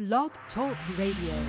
Blog Talk Radio.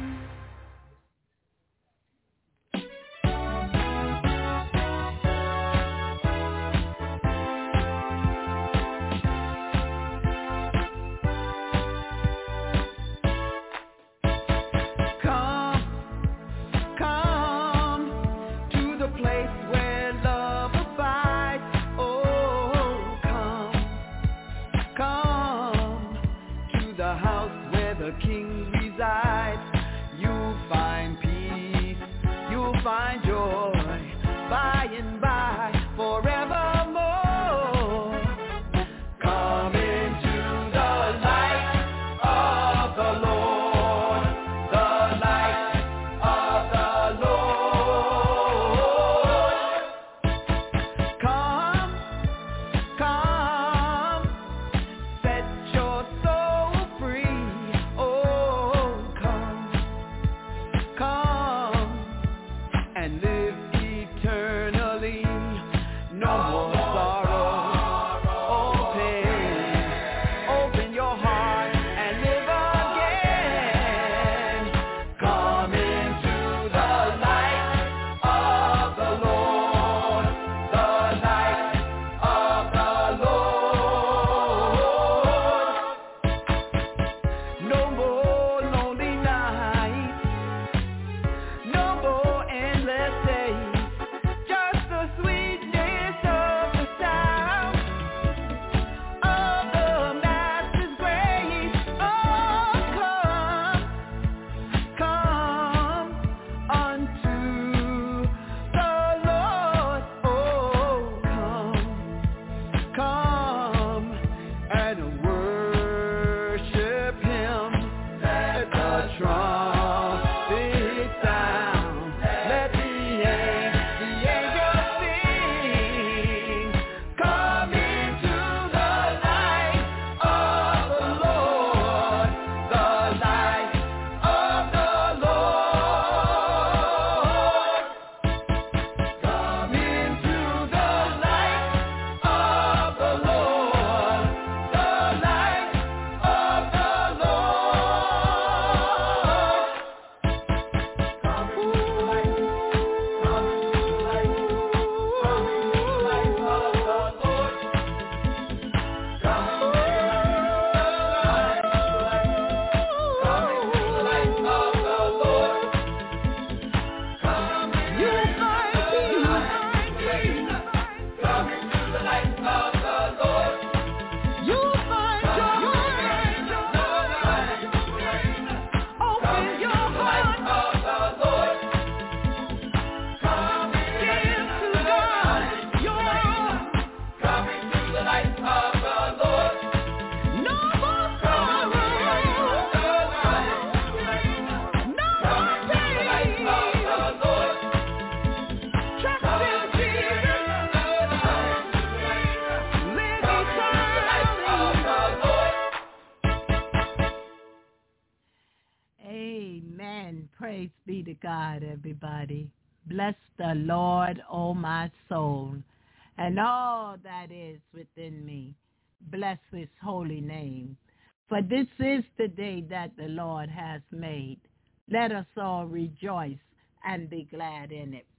God, everybody. Bless the Lord, O my soul, and all that is within me. Bless his holy name. For this is the day that the Lord has made. Let us all rejoice and be glad in it.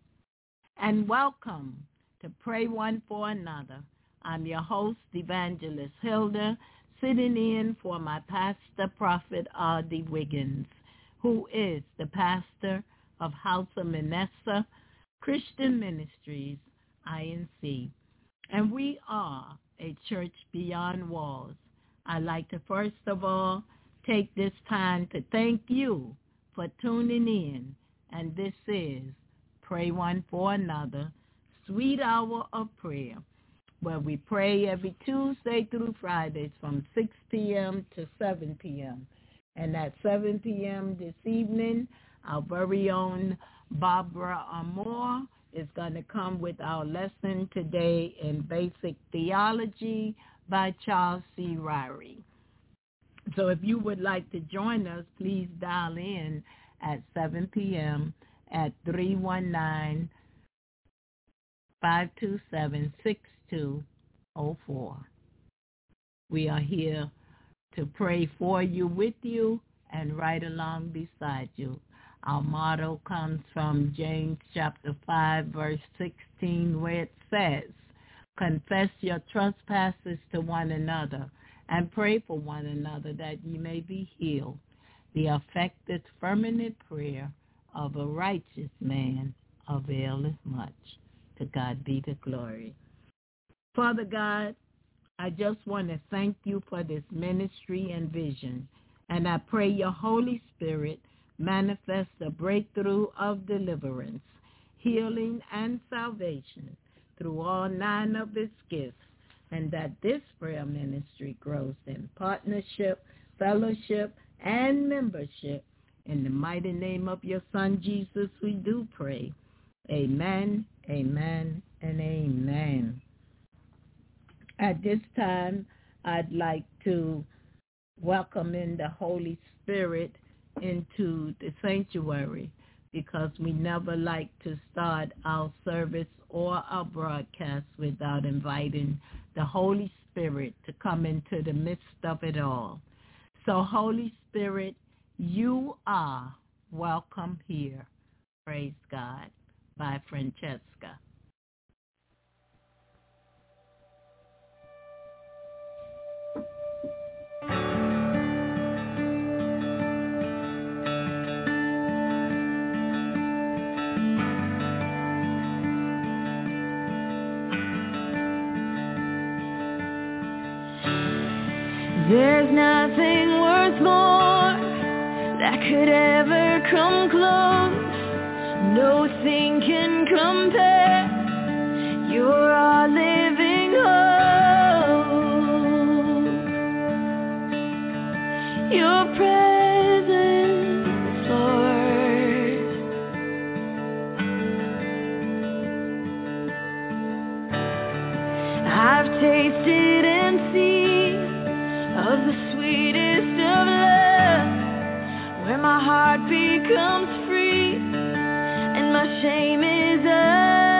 And welcome to Pray One for Another. I'm your host, Evangelist Hilda, sitting in for my pastor, Prophet R.D. Wiggins, who is the pastor of House of Manasseh Christian Ministries, INC. And we are a church beyond walls. I'd like to first of all take this time to thank you for tuning in. And this is Pray One for Another, Sweet Hour of Prayer, where we pray every Tuesday through Fridays from 6 p.m. to 7 p.m. And at 7 p.m. this evening, our very own Barbara Amore is going to come with our lesson today in Basic Theology by Charles C. Ryrie. So if you would like to join us, please dial in at 7 p.m. at 319-527-6204. We are here to pray for you, with you, and right along beside you. Our motto comes from James chapter 5, verse 16, where it says, confess your trespasses to one another and pray for one another that ye may be healed. The effective, fervent prayer of a righteous man availeth much. To God be the glory. Father God, I just want to thank you for this ministry and vision. And I pray your Holy Spirit manifest a breakthrough of deliverance, healing, and salvation through all 9 of its gifts, and that this prayer ministry grows in partnership, fellowship, and membership. In the mighty name of your Son, Jesus, we do pray. Amen, amen, and amen. At this time, I'd like to welcome in the Holy Spirit into the sanctuary, because we never like to start our service or our broadcast without inviting the Holy Spirit to come into the midst of it all. So, Holy Spirit, you are welcome here. Praise God. By Francesca. There's nothing worth more that could ever come close. Nothing can compare. You're our living hope. Your presence, Lord. I've tasted and seen of the sweetest of love, where my heart becomes free and my shame is undone.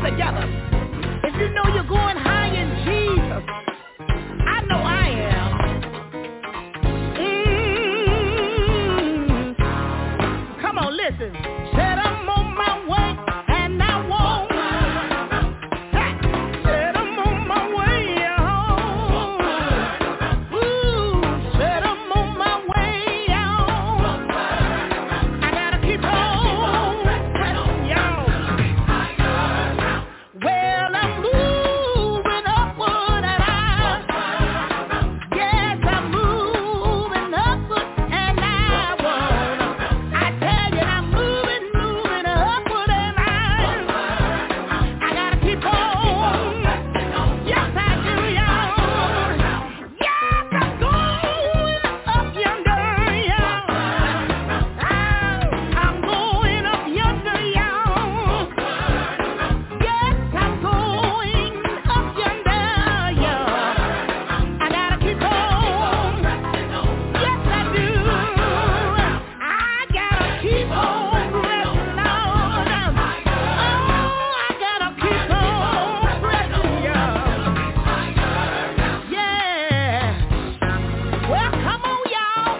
together. If you know you're going high in Jesus, I know I am. Come on, listen. Said I'm on my way and I won't. Said I'm on my way home. Said I'm on my way out. I gotta keep on pressing, y'all. Well, I'm moving upward and yes, I'm moving upward and I tell you, I'm moving upward and I gotta keep on. Yes, I do, y'all. Yes, I'm going up yonder, y'all. I'm going up yonder, y'all. Yes, I'm going up yonder, y'all. I gotta keep on. Yes, I do. I gotta keep on pressing on. Oh, I gotta keep on pressing, y'all. Yeah. Well, come on, y'all.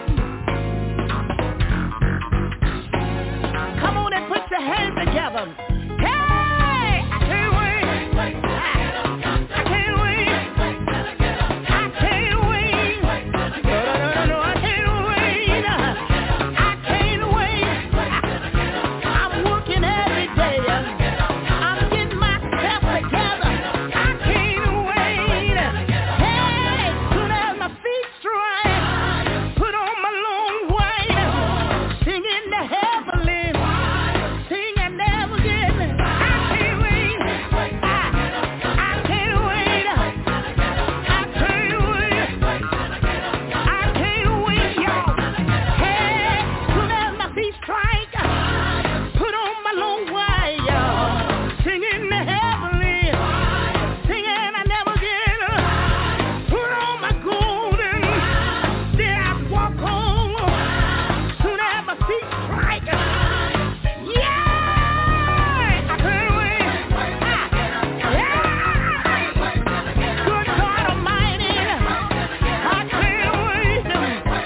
Come on and put your hands together. Hey, I can't wait. I can't wait. I can't wait. No, I can't wait. I can't wait. I'm working every day. I'm getting myself together. I can't wait. Hey, soon as my feet strike, put on my long white, singing the heavenly, singing never again. I can't wait. I can't wait. I can't wait. I can't wait, y'all. Hey, soon as my feet strike, put on my long white, y'all, singing the heavenly, singing I never did. Put on my golden, then I walk home. Soon as my feet strike, yeah, I can't wait. Good God Almighty, I can't wait. I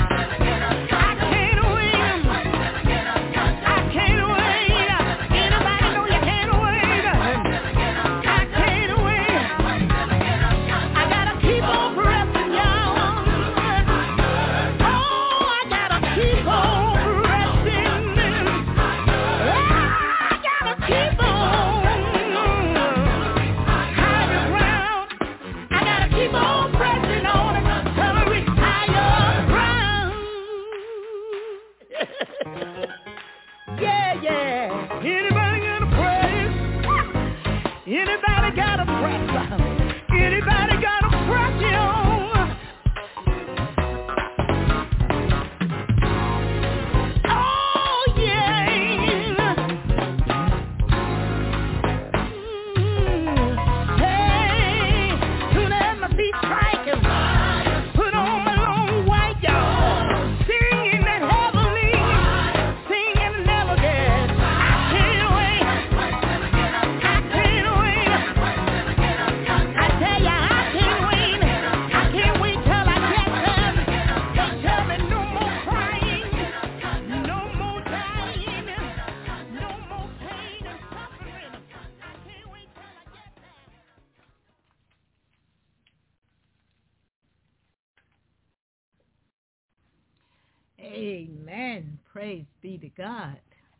can't wait. I can't wait. Anybody know you can't wait? I can't wait. I gotta keep on pressing, y'all. Oh, I gotta keep on pressing. I gotta keep on higher ground. I gotta keep on pressing on until I reach higher ground. Yeah. Anybody got a praise? Anybody got a press? Anybody got a press, y'all? Oh, yeah. Hey, soon as my feet striking, put on my long white, y'all, singing that heavenly, singing never dead. I can't wait. I can't wait. I tell ya, I can't wait. I can't wait till I get them. They tell me no more crying, no more dying, no more pain and suffering. I can't wait till I get there. Amen. Praise be to God.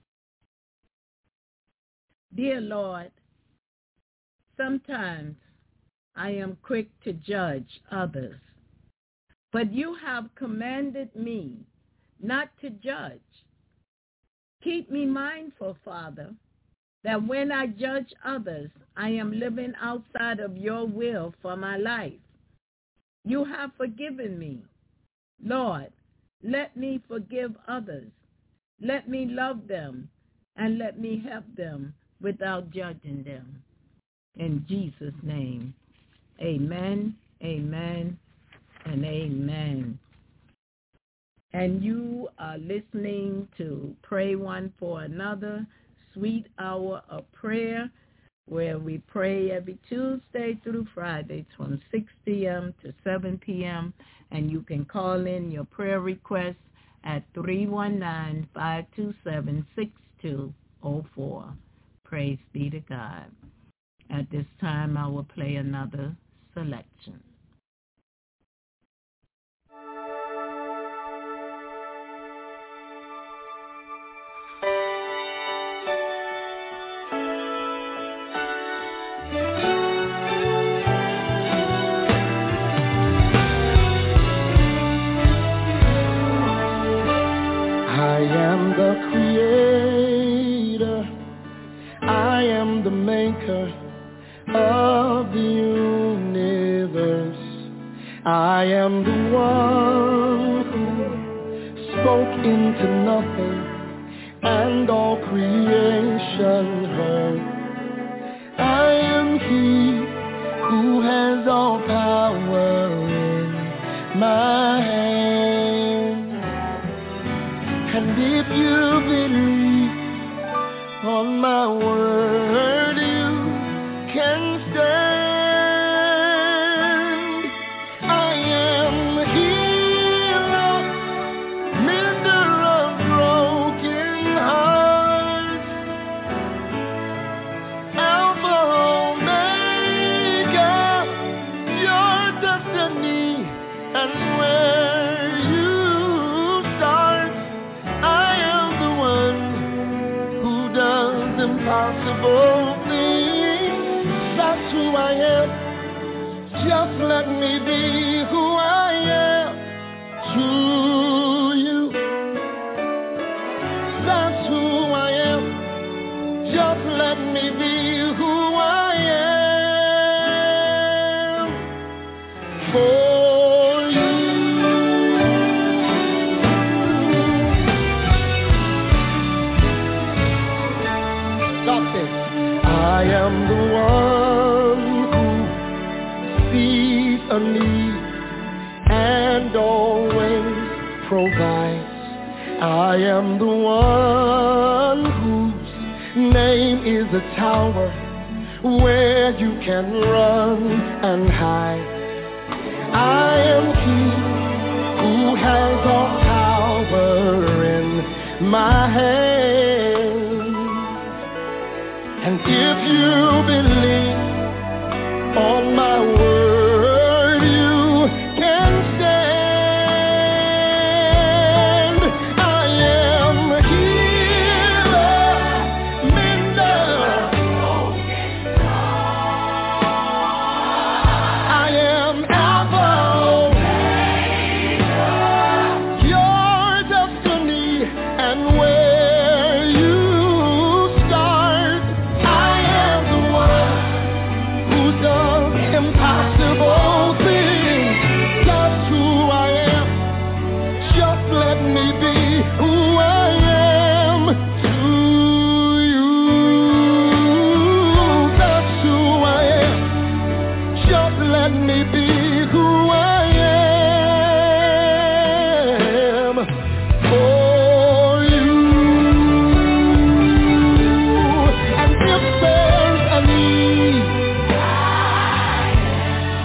Dear Lord, sometimes I am quick to judge others, but you have commanded me not to judge. Keep me mindful, Father, that when I judge others, I am living outside of your will for my life. You have forgiven me. Lord, let me forgive others. Let me love them, and let me help them without judging them. In Jesus' name, amen, amen, and amen. And you are listening to Pray One for Another, Sweet Hour of Prayer, where we pray every Tuesday through Fridays from 6 p.m. to 7 p.m. And you can call in your prayer requests at 319-527-6204. Praise be to God. At this time, I will play another selection. I am the creator, I am the maker of the universe. I am the one who spoke into nothing and all creation heard. I am he who has all power in my hand. And if you believe on my word, you can stand. I am the healer, mender of broken hearts, Alpha Omega, your destiny and where you start. I am the one who does impossible things. That's who I am. Just let me be who I am to you. That's who I am. Just let me be who I am for you. God says, I am the one who sees a need and always provides. I am the one whose name is a tower where you can run and hide. I am he who has all power in my hand. And if you believe on my word, you can stand. I am a healer, mender. I am Alpha, your destiny and where you start. I am the one who does impossible things. That's who I am. Just let me be who I am to you. That's who I am. Just let me be who I am for you. And if there's a need,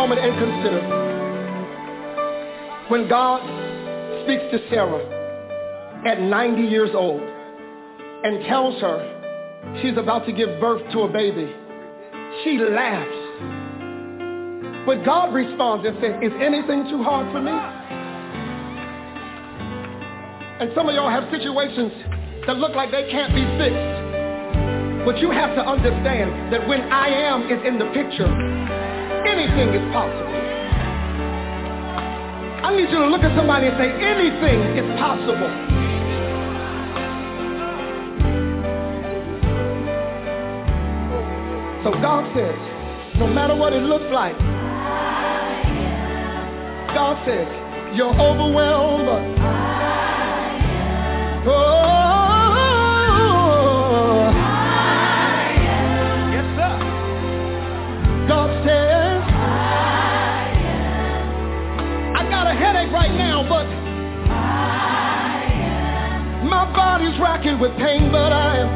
moment and consider when God speaks to Sarah at 90 years old and tells her she's about to give birth to a baby. She laughs. But God responds and says, is anything too hard for me? And some of y'all have situations that look like they can't be fixed. But you have to understand that when I am is in the picture, anything is possible. I need you to look at somebody and say, anything is possible. So God says, no matter what it looks like, God says, you're overwhelmed. Yes, sir. God says, I got a headache right now, but my body's racking with pain, but I am.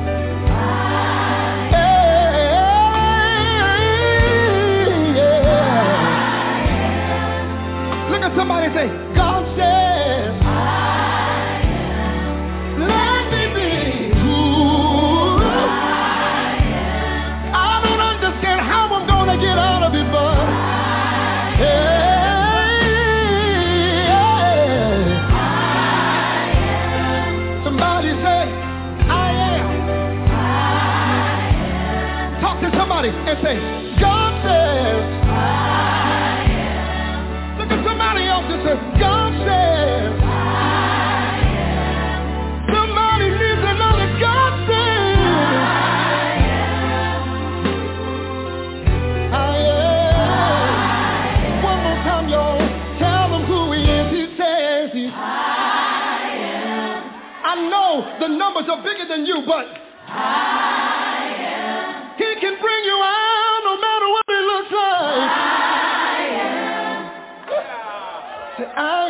Look at somebody and say, God says, let me be who I don't understand how I'm going to get out of it, but somebody say, I am. Talk to somebody and say, God says, somebody else that says, God says, somebody needs to know that God says, I am. One more time, y'all. Tell them who he is. He says, I am. I know the numbers are bigger than you, but I am. He can bring you out no matter what it looks like. I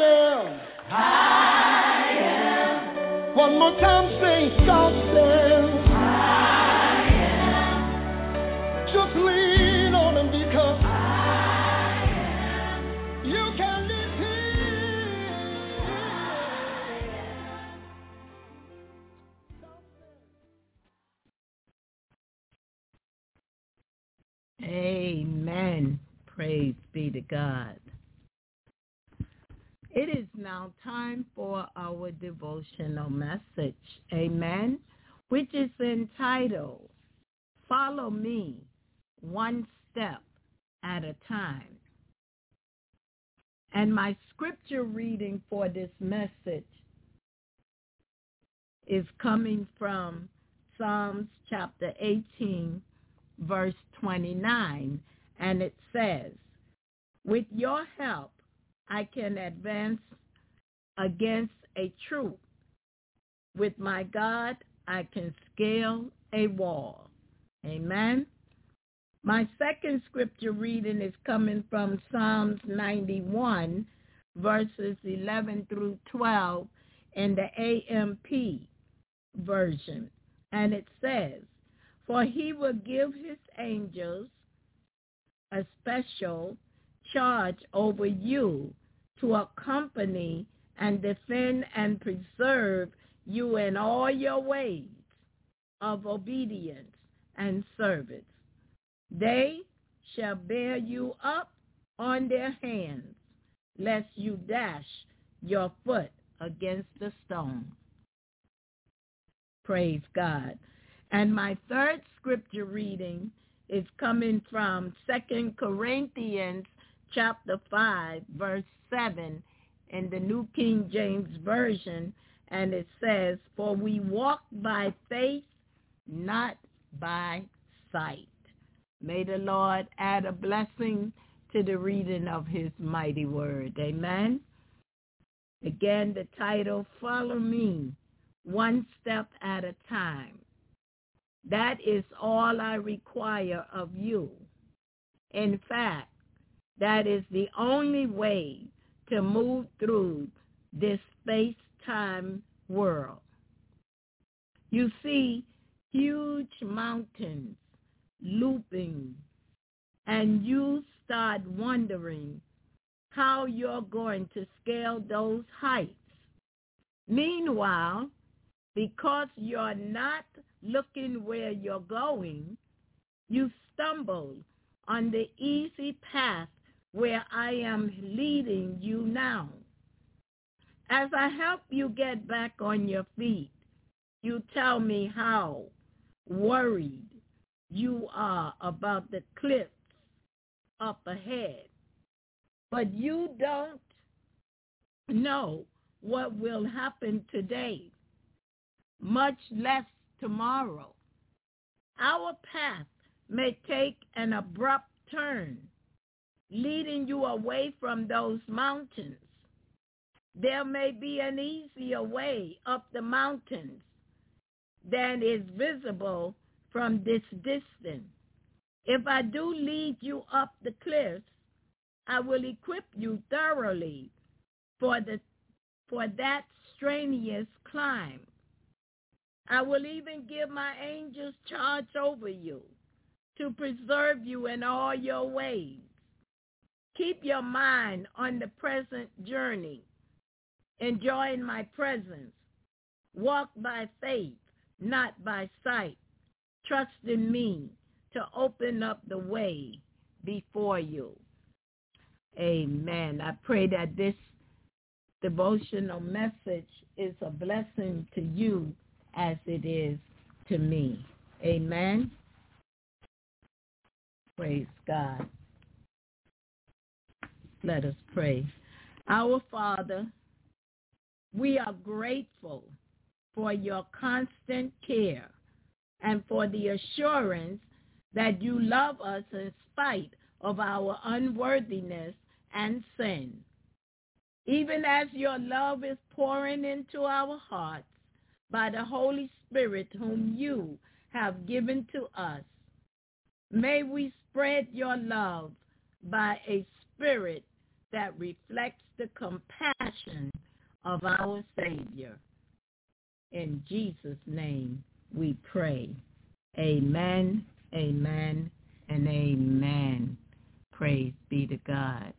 am. One more time, say, God says, I am. Just lean on him because I am. You can live here. Amen. Praise be to God. It is now time for our devotional message, amen, which is entitled, Follow Me, One Step at a Time. And my scripture reading for this message is coming from Psalms chapter 18, verse 29, and it says, with your help, I can advance against a troop. With my God, I can scale a wall. Amen. My second scripture reading is coming from Psalms 91, verses 11 through 12 in the AMP version. And it says, for he will give his angels a special charge over you to accompany and defend and preserve you in all your ways of obedience and service. They shall bear you up on their hands, lest you dash your foot against a stone. Praise God. And my third scripture reading is coming from 2 Corinthians chapter 5, verse 7 in the New King James Version, and it says, for we walk by faith, not by sight. May the Lord add a blessing to the reading of his mighty word. Amen. Again, the title, Follow Me, One Step at a Time. That is all I require of you. In fact, that is the only way to move through this space-time world. You see huge mountains looping and you start wondering how you're going to scale those heights. Meanwhile, because you're not looking where you're going, you stumble on the easy path where I am leading you now. As I help you get back on your feet, you tell me how worried you are about the cliffs up ahead. But you don't know what will happen today, much less tomorrow. Our path may take an abrupt turn, leading you away from those mountains. There may be an easier way up the mountains than is visible from this distance. If I do lead you up the cliffs, I will equip you thoroughly for that strenuous climb. I will even give my angels charge over you to preserve you in all your ways. Keep your mind on the present journey, enjoying my presence. Walk by faith, not by sight. Trust in me to open up the way before you. Amen. I pray that this devotional message is a blessing to you as it is to me. Amen. Praise God. Let us pray. Our Father, we are grateful for your constant care and for the assurance that you love us in spite of our unworthiness and sin. Even as your love is pouring into our hearts by the Holy Spirit whom you have given to us, may we spread your love by a spirit that reflects the compassion of our Savior. In Jesus' name we pray. Amen, amen, and amen. Praise be to God.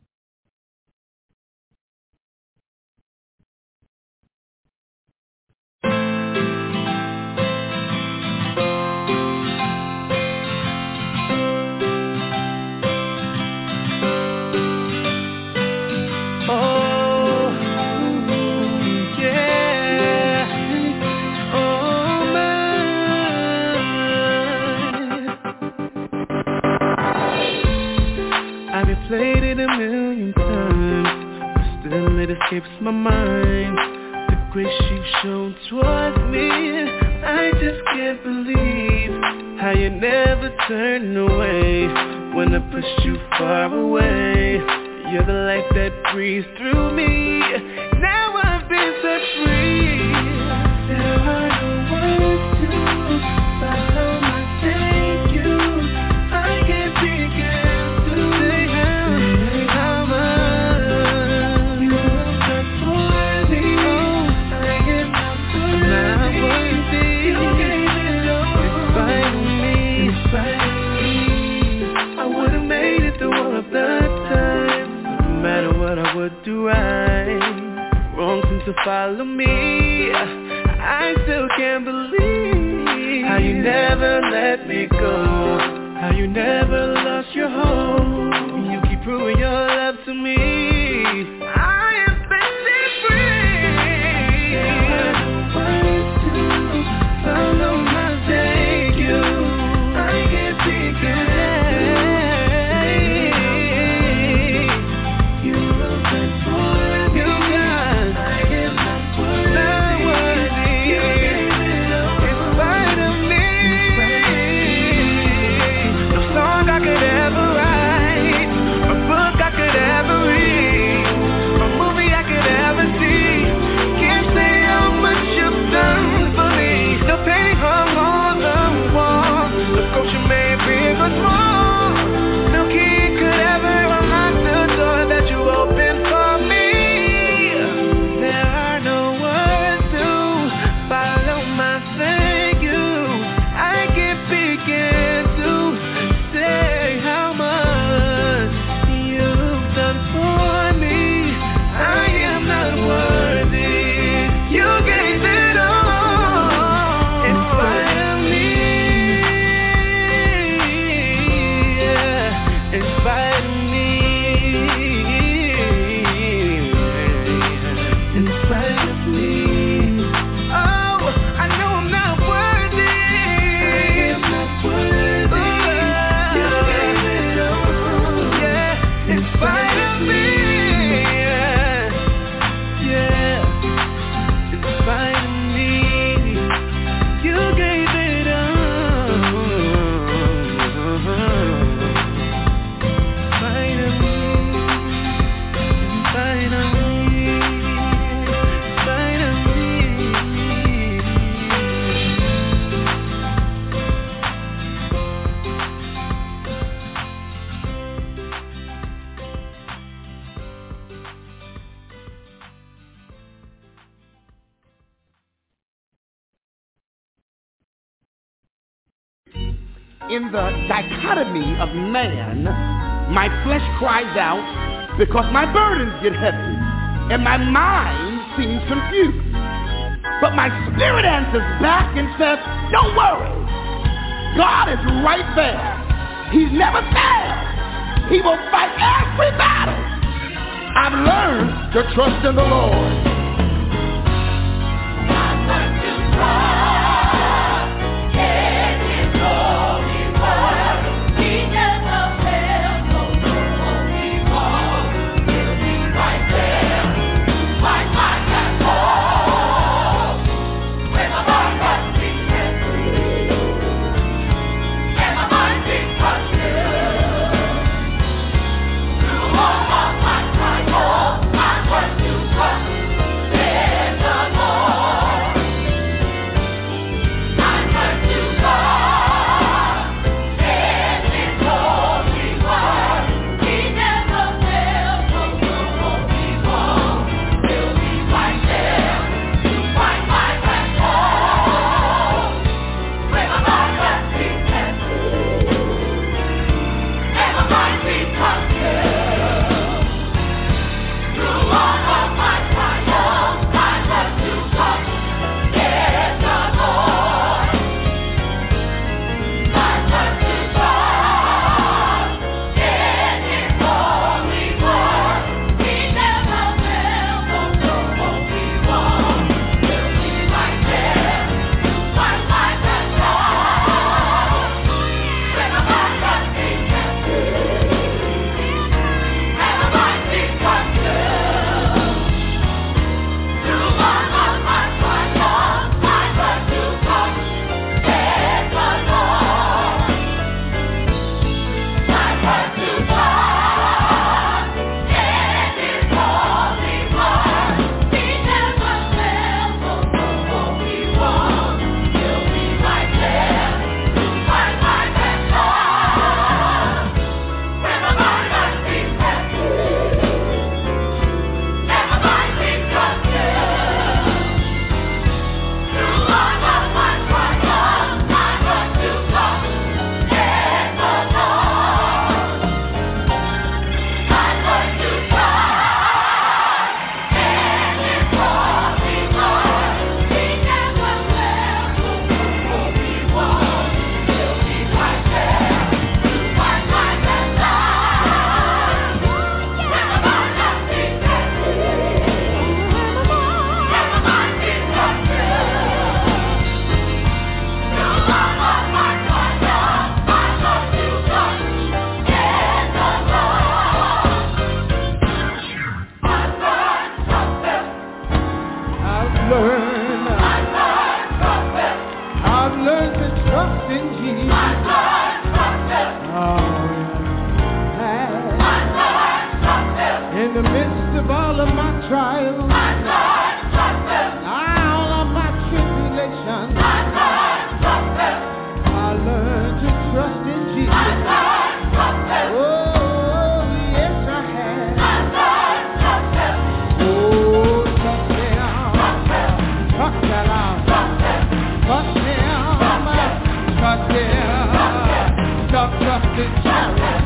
Played it a million times, but still it escapes my mind. The grace you've shown towards me, I just can't believe how you never turned away when I pushed you far away. You're the light that breathes through me. Now I've been set free. There are no words to follow my thank you. I can't begin. Would do right, wrong seems to follow me. I still can't believe how you never let me go, how you never lost your hope. You keep proving your love to me. I have been set free. There are no words to follow my thank you. I can't begin. I could ever read In the dichotomy of man, my flesh cries out because my burdens get heavy and my mind seems confused. But my spirit answers back and says, don't worry. God is right there. He's never failed. He will fight every battle. I've learned to trust in the Lord. I've learned to trust.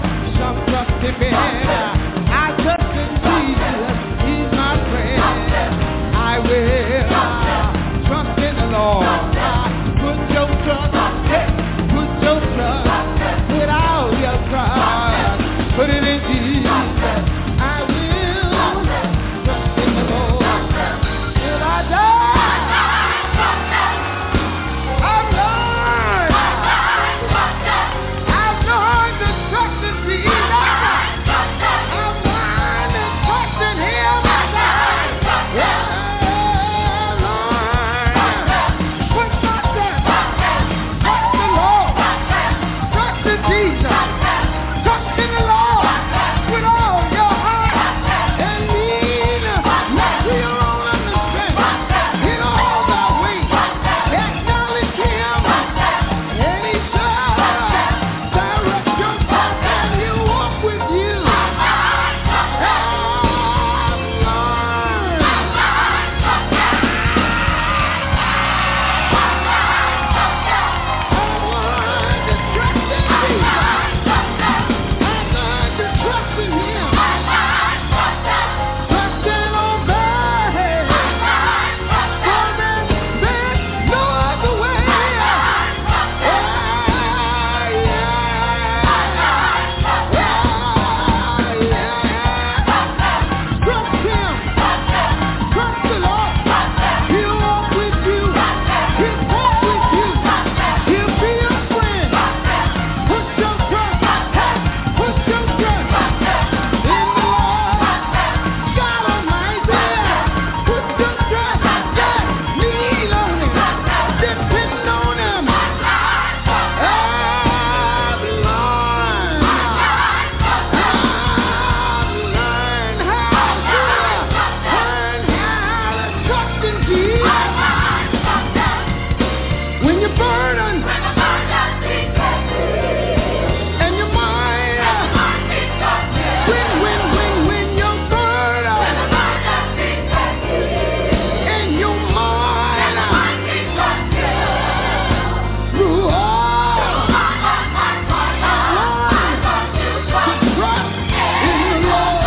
I trust in Jesus, He's my friend. When you're burdened, and your mind, when you're burdened, and your mind, through all, trust in the Lord.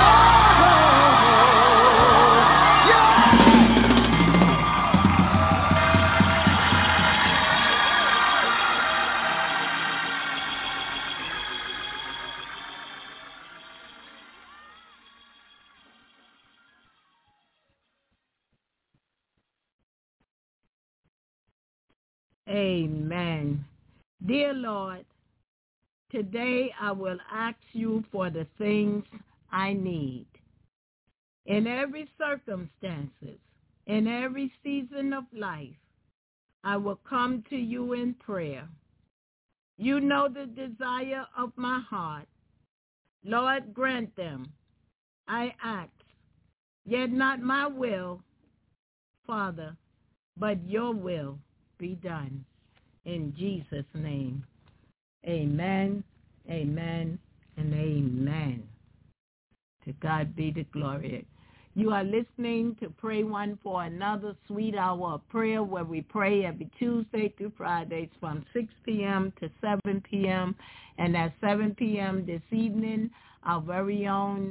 Amen. Dear Lord, today I will ask you for the things I need. In every circumstances, in every season of life, I will come to you in prayer. You know the desire of my heart. Lord, grant them. I ask, yet not my will, Father, but your will be done. In Jesus' name, amen, amen, and amen. To God be the glory. You are listening to Pray One for Another, Sweet Hour of Prayer, where we pray every Tuesday through Fridays from 6 p.m. to 7 p.m. And at 7 p.m. this evening, our very own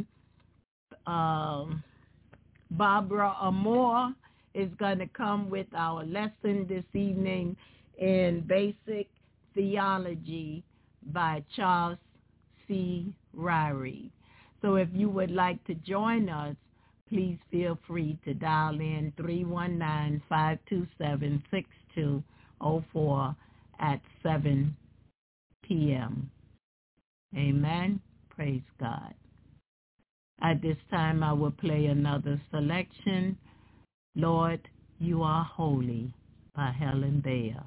Barbara Amore is going to come with our lesson this evening in Basic Theology by Charles C. Ryrie. So if you would like to join us, please feel free to dial in 319-527-6204 at 7 p.m. Amen. Praise God. At this time, I will play another selection, Lord, You Are Holy, by Helen Bayer.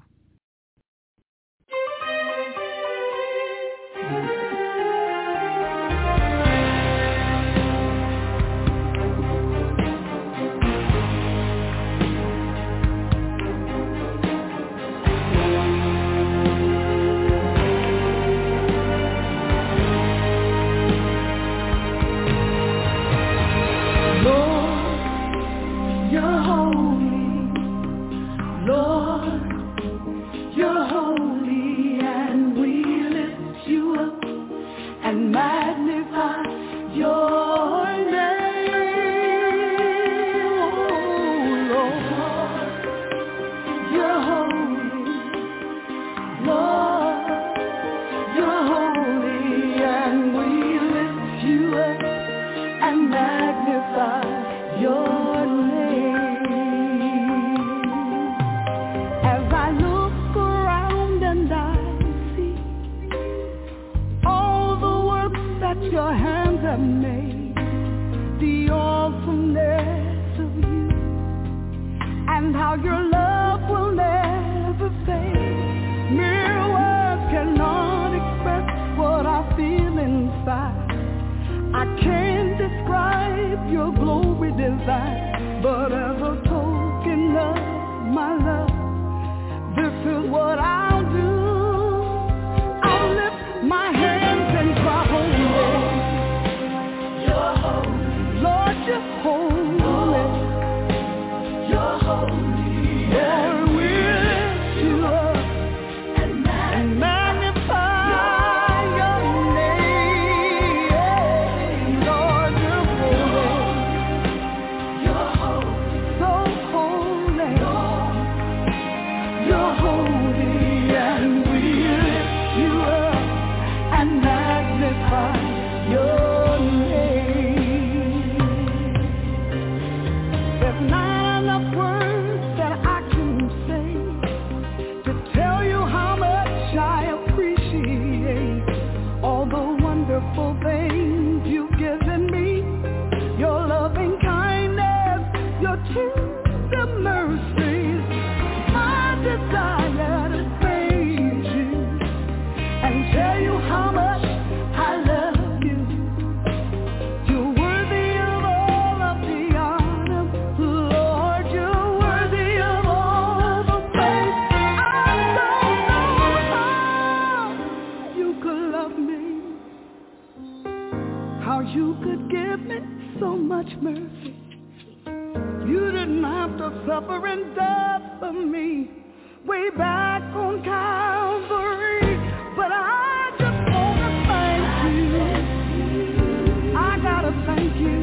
You're suffering death for me, way back on Calvary. But I just want to thank you. I gotta thank you.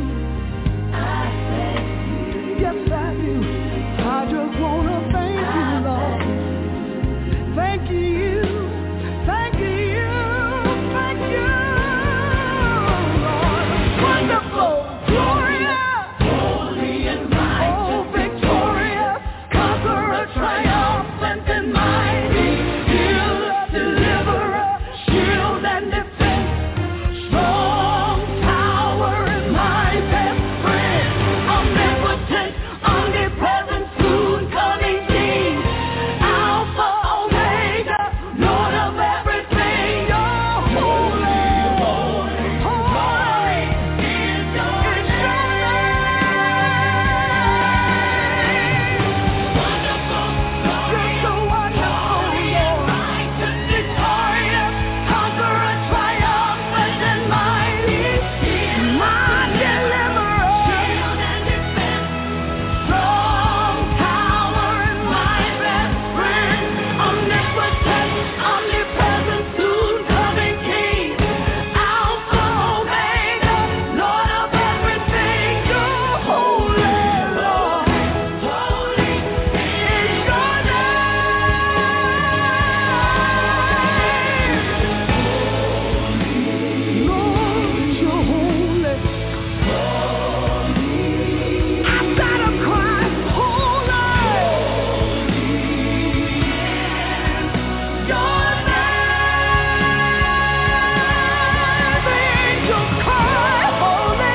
Yes, I do. I just want to thank you, Lord. Thank you. Thank you. Thank you, Lord. Wonderful, glorious, holy and mighty, oh, victorious, conqueror, triumphant and mighty, healer, deliverer, shield and defense, strong tower is my best friend, omnipotent, omnipresent, soon coming King, Alpha, Omega, Lord of everything. You're holy, holy is your name. Wonderful, glorious, so wonderful, righteous, victorious, conqueror, triumphant and mighty, my deliverer, shield and defense, strong tower and my best friend, omnipotent, omnipresent, soon coming King, Alpha, Omega, Lord of everything. You're holy, Lord. Holy is your name. Lord, you're holy. I gotta cry, holy. Your name, angels cry, holy,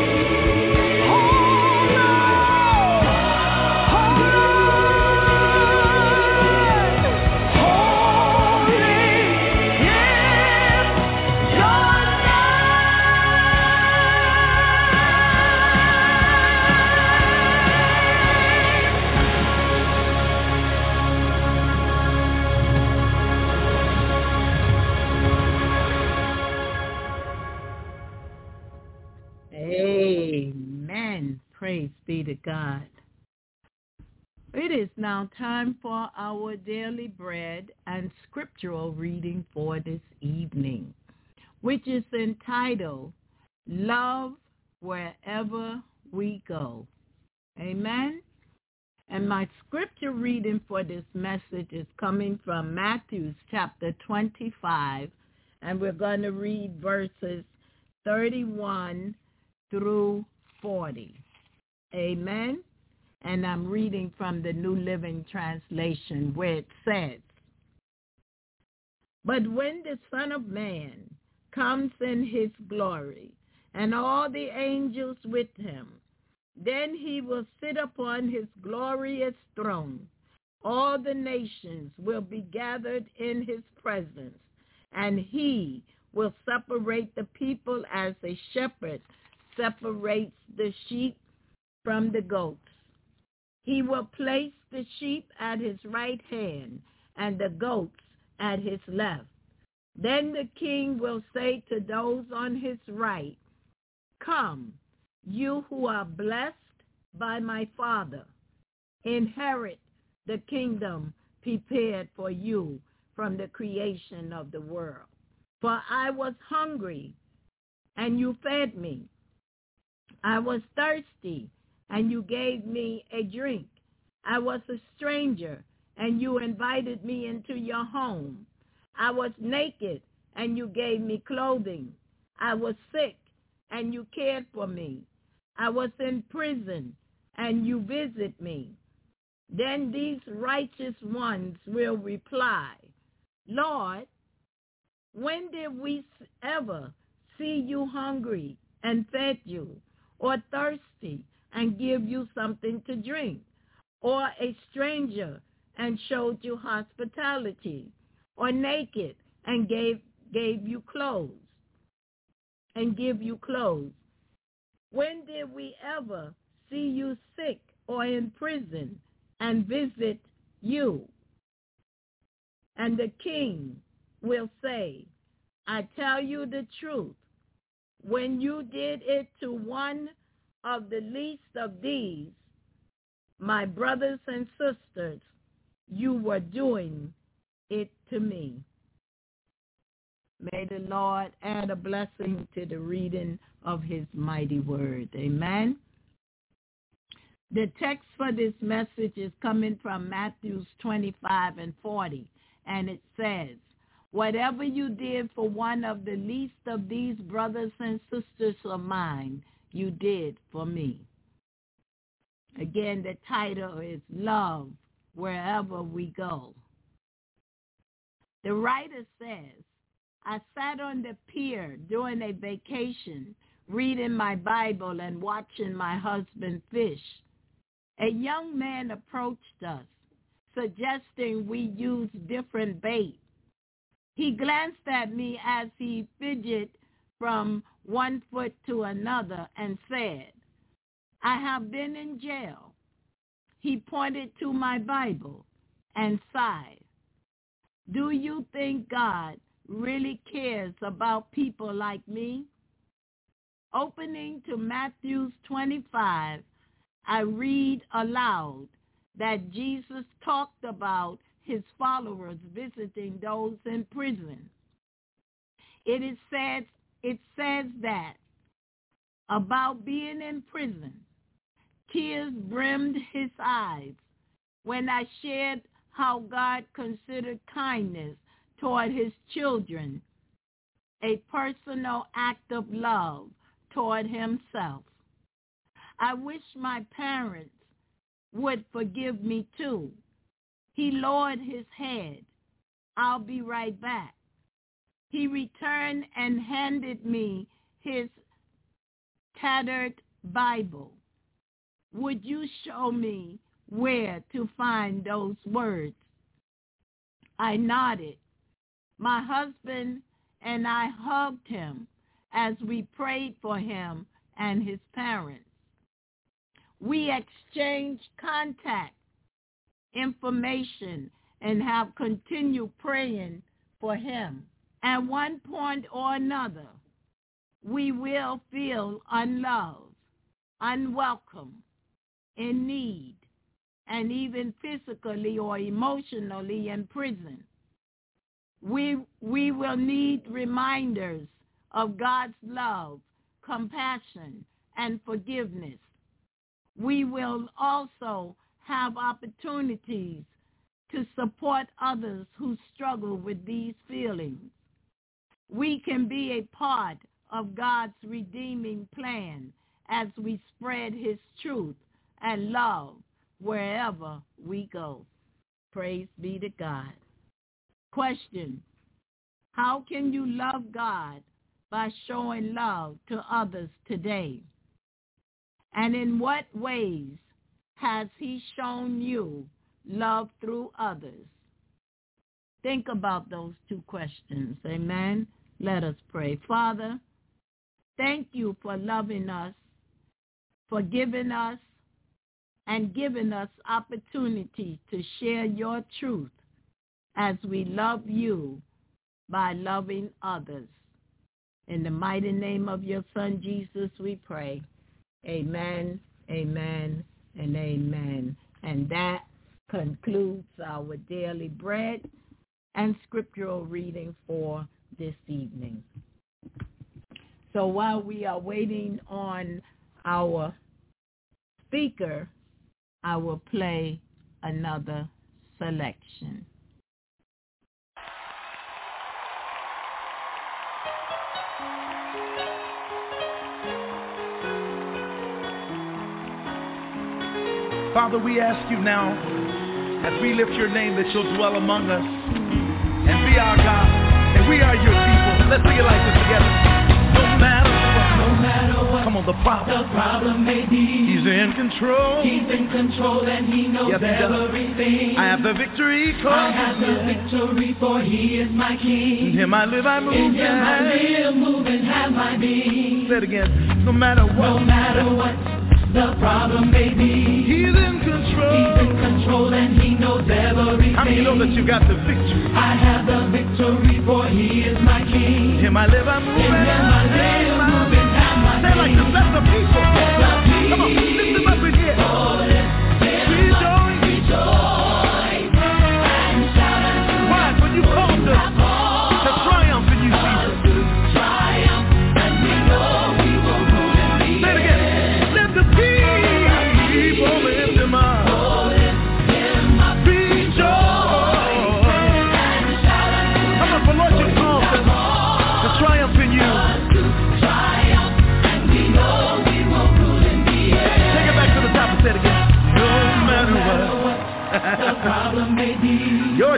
Amen. Praise be to God. It is now time for our daily bread and scriptural reading for this evening, which is entitled, Love Wherever We Go. Amen. And my scripture reading for this message is coming from Matthew chapter 25, and we're going to read verses 31 through 40. Amen. And I'm reading from the New Living Translation, where it says, But when the Son of Man comes in his glory, and all the angels with him, then he will sit upon his glorious throne. All the nations will be gathered in his presence, and he will separate the people as a shepherd separates the sheep from the goats. He will place the sheep at his right hand and the goats at his left. Then the king will say to those on his right, Come, you who are blessed by my Father, inherit the kingdom prepared for you from the creation of the world. For I was hungry, and you fed me. I was thirsty, and you gave me a drink. I was a stranger, and you invited me into your home. I was naked, and you gave me clothing. I was sick, and you cared for me. I was in prison, and you visit me. Then these righteous ones will reply, Lord, when did we ever see you hungry and fed you, or thirsty and give you something to drink, or a stranger and showed you hospitality, or naked and gave you clothes, and give you clothes? When did we ever see you sick or in prison and visit you? And the king will say, I tell you the truth, when you did it to one of the least of these, My brothers and sisters, you were doing it to me. May the Lord add a blessing to the reading of his mighty word. Amen. The text for this message is coming from Matthew 25 and 40, and it says, whatever you did for one of the least of these brothers and sisters of mine, you did for me. Again, the title is Love Wherever We Go. The writer says, I sat on the pier during a vacation, reading my Bible and watching my husband fish. A young man approached us, suggesting we use different bait. He glanced at me as he fidgeted from one foot to another and said, I have been in jail. He pointed to my Bible and sighed. Do you think God really cares about people like me? Opening to Matthew 25, I read aloud that Jesus talked about his followers visiting those in prison. It says that about being in prison, tears brimmed his eyes when I shared how God considered kindness toward his children a personal act of love toward himself. I wish my parents would forgive me too. He lowered his head. I'll be right back. He returned and handed me his tattered Bible. Would you show me where to find those words? I nodded. My husband and I hugged him as we prayed for him and his parents. We exchanged contact information and have continued praying for him. At one point or another, we will feel unloved, unwelcome, in need, and even physically or emotionally in prison. We will need reminders of God's love, compassion, and forgiveness. We will also have opportunities to support others who struggle with these feelings. We can be a part of God's redeeming plan as we spread his truth and love wherever we go. Praise be to God. Question: how can you love God by showing love to others today? And in what ways has he shown you love through others? Think about those two questions. Amen. Let us pray. Father, thank you for loving us, forgiving us, and giving us opportunity to share your truth as we love you by loving others. In the mighty name of your Son, Jesus, we pray. Amen, amen, and amen. And that concludes our daily bread and scriptural reading for this evening. So while we are waiting on our speaker, I will play another selection. Father, we ask you now, as we lift your name, that you'll dwell among us and be our God, and we are your people. Let's sing it like this together. No matter what, come on, the problem may be, he's in control. He's in control and he knows everything. I have the victory, for he is my king. In him I live, I move, and have my being. Say it again. No matter what the problem may be, he's in control and he knows everything. How many know that you got the victory? I have the victory, for he is my king. In him I live, I move, and have my being. Say like this, let the people. Come on, lift them up in here. We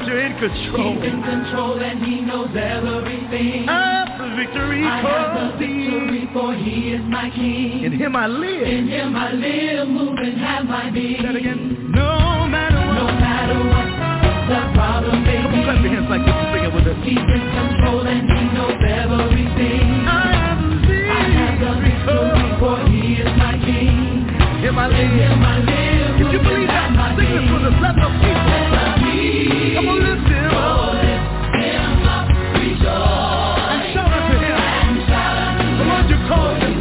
you're in control. He's in control and he knows everything. I have the victory for he is my king. In him I live. In him I live, move and have my being. Say that again. No matter what the problem may be. Come on, clap your hands like this and sing it with us. He's in control and he knows everything. I have the victory for he is my king. In him I live. If you believe that, sing this for the blessed of people. Come on, lift him up. Rejoice. And shout unto him. The Lord you called him.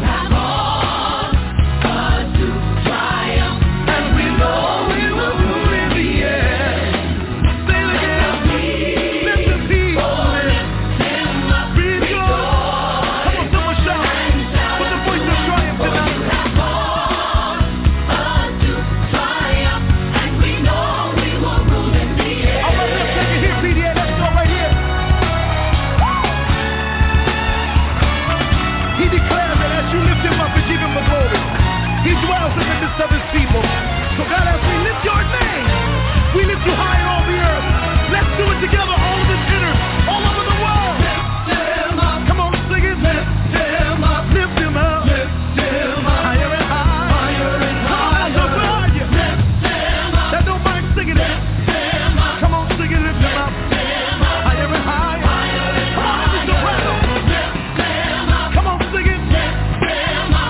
Of his people. So God, as we lift your name, we lift you high in all the earth. Let's do it together, all of the sinners, all over the world. Lift him up. Come on, sing it. Lift him up. Lift him up. Lift him up. Higher and higher. Higher and higher. Come on, so are you? Lift him up. That don't mind singing it. Lift him up. Come on, sing it. Lift him up. Lift him up. Higher and higher. Higher and higher. Come on, every soprano. Lift him up. Come on, sing it. Lift him up.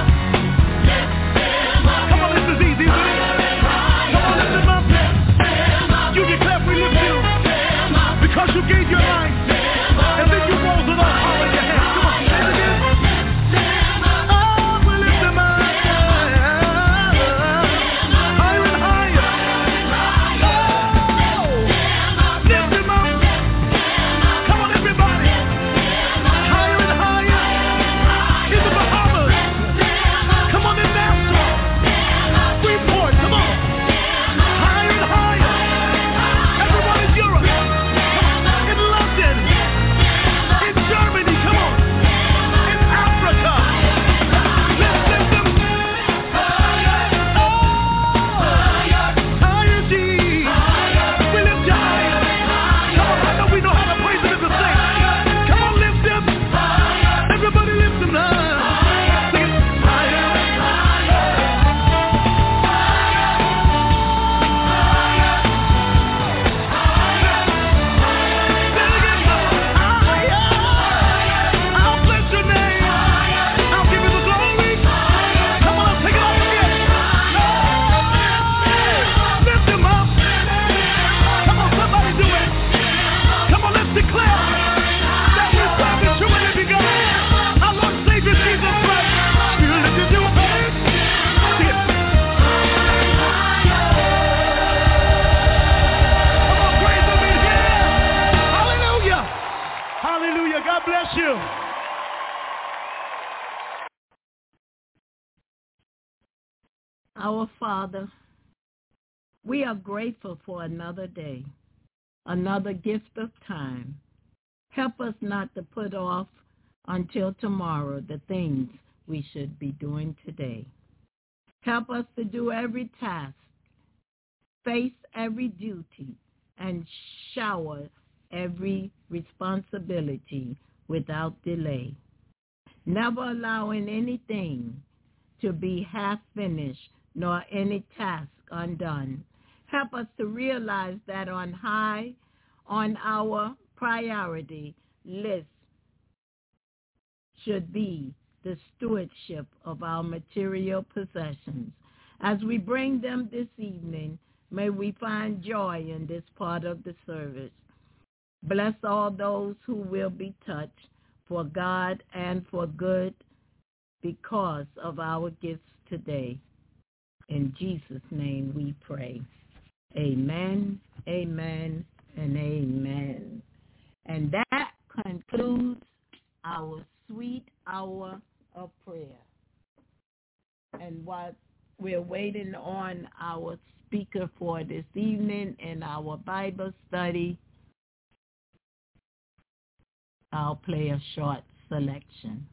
Because you gave your life, and then you rose with all power in your hands. Come on, say it again. Oh, we lift him up. Higher and higher. Oh, lift him up. Come on, everybody. Higher and higher. In the Bahamas. Come on, in Nassau. Freeport, come on. Higher and higher. Everyone in Europe. Our Father, we are grateful for another day, another gift of time. Help us not to put off until tomorrow the things we should be doing today. Help us to do every task, face every duty, and shower every responsibility without delay, never allowing anything to be half finished nor any task undone. Help us to realize that on high on our priority list should be the stewardship of our material possessions. As we bring them this evening, may we find joy in this part of the service. Bless all those who will be touched for God and for good because of our gifts today. In Jesus' name we pray. Amen, amen, and amen. And that concludes our sweet hour of prayer. And while we're waiting on our speaker for this evening in our Bible study, I'll play a short selection.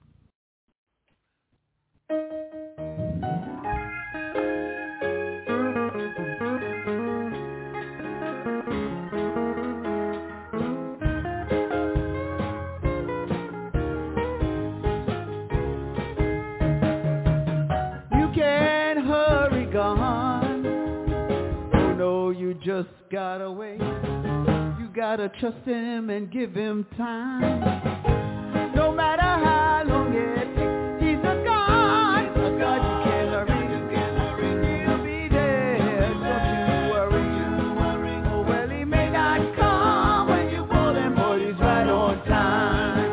you just gotta wait. You gotta trust him and give him time. No matter how long it takes, he's a God you can't hurry. He'll be there, don't you worry. Oh, well, he may not come when you want him, but he's right on time.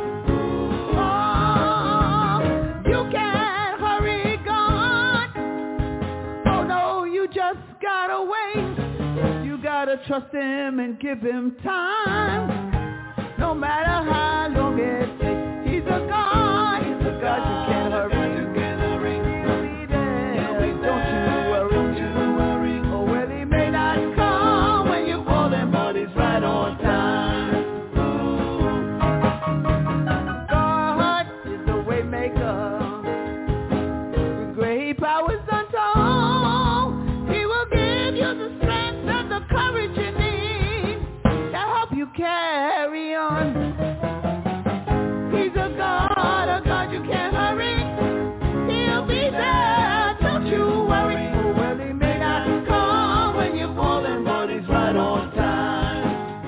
Oh, you can't hurry God. Oh, no, you just gotta wait. You gotta trust him and give him time. No matter how long it takes, he's a God you can't hurry. He'll be there, don't you worry. Oh, well, he may not come when you want him, but he's right on time. God is the way maker. With great powers untold, he will give you the strength and the courage you need to help you carry on. He's a God you can't hurry. He'll be there, don't you worry. Oh, well, he may not come when you want him, but he's right on time.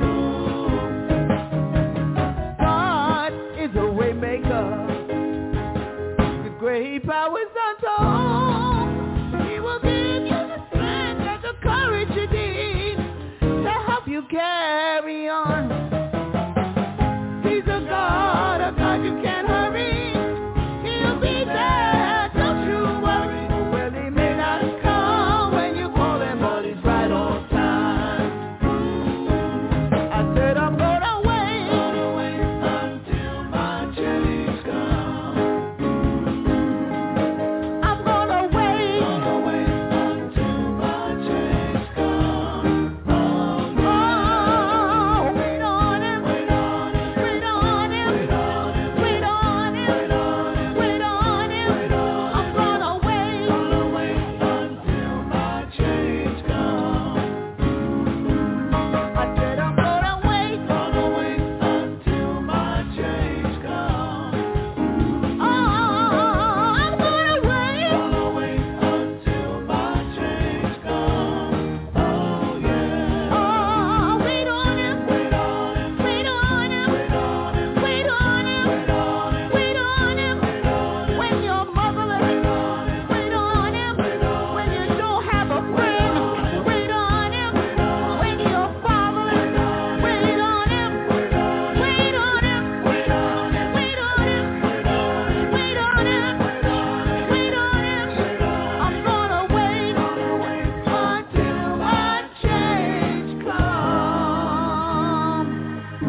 God is a way maker. With great powers untold, he will give you the strength and the courage you need to help you carry on. He's a God you can't hurry. He'll be there, don't you worry. Well, he may not come when you call him, but he's right on time. I said I'm gonna wait until my change comes. I'm gonna wait until my change comes. Oh, wait on him, wait on him, wait on him, wait on him, wait on him, wait on him. I'm gonna wait until my change comes. I said I'm gonna wait until my change comes. Oh, I'm gonna wait until my change comes. Oh, yeah. Oh, wait on him, wait on him, wait on him, wait on him, wait on him, wait on him, wait on him. When you're motherless, wait on him. When you don't have a friend, wait on him. When you're fatherless, wait on him. Wait on him, wait on him, wait on him, wait on him, wait on him. I'm gonna wait until my change comes.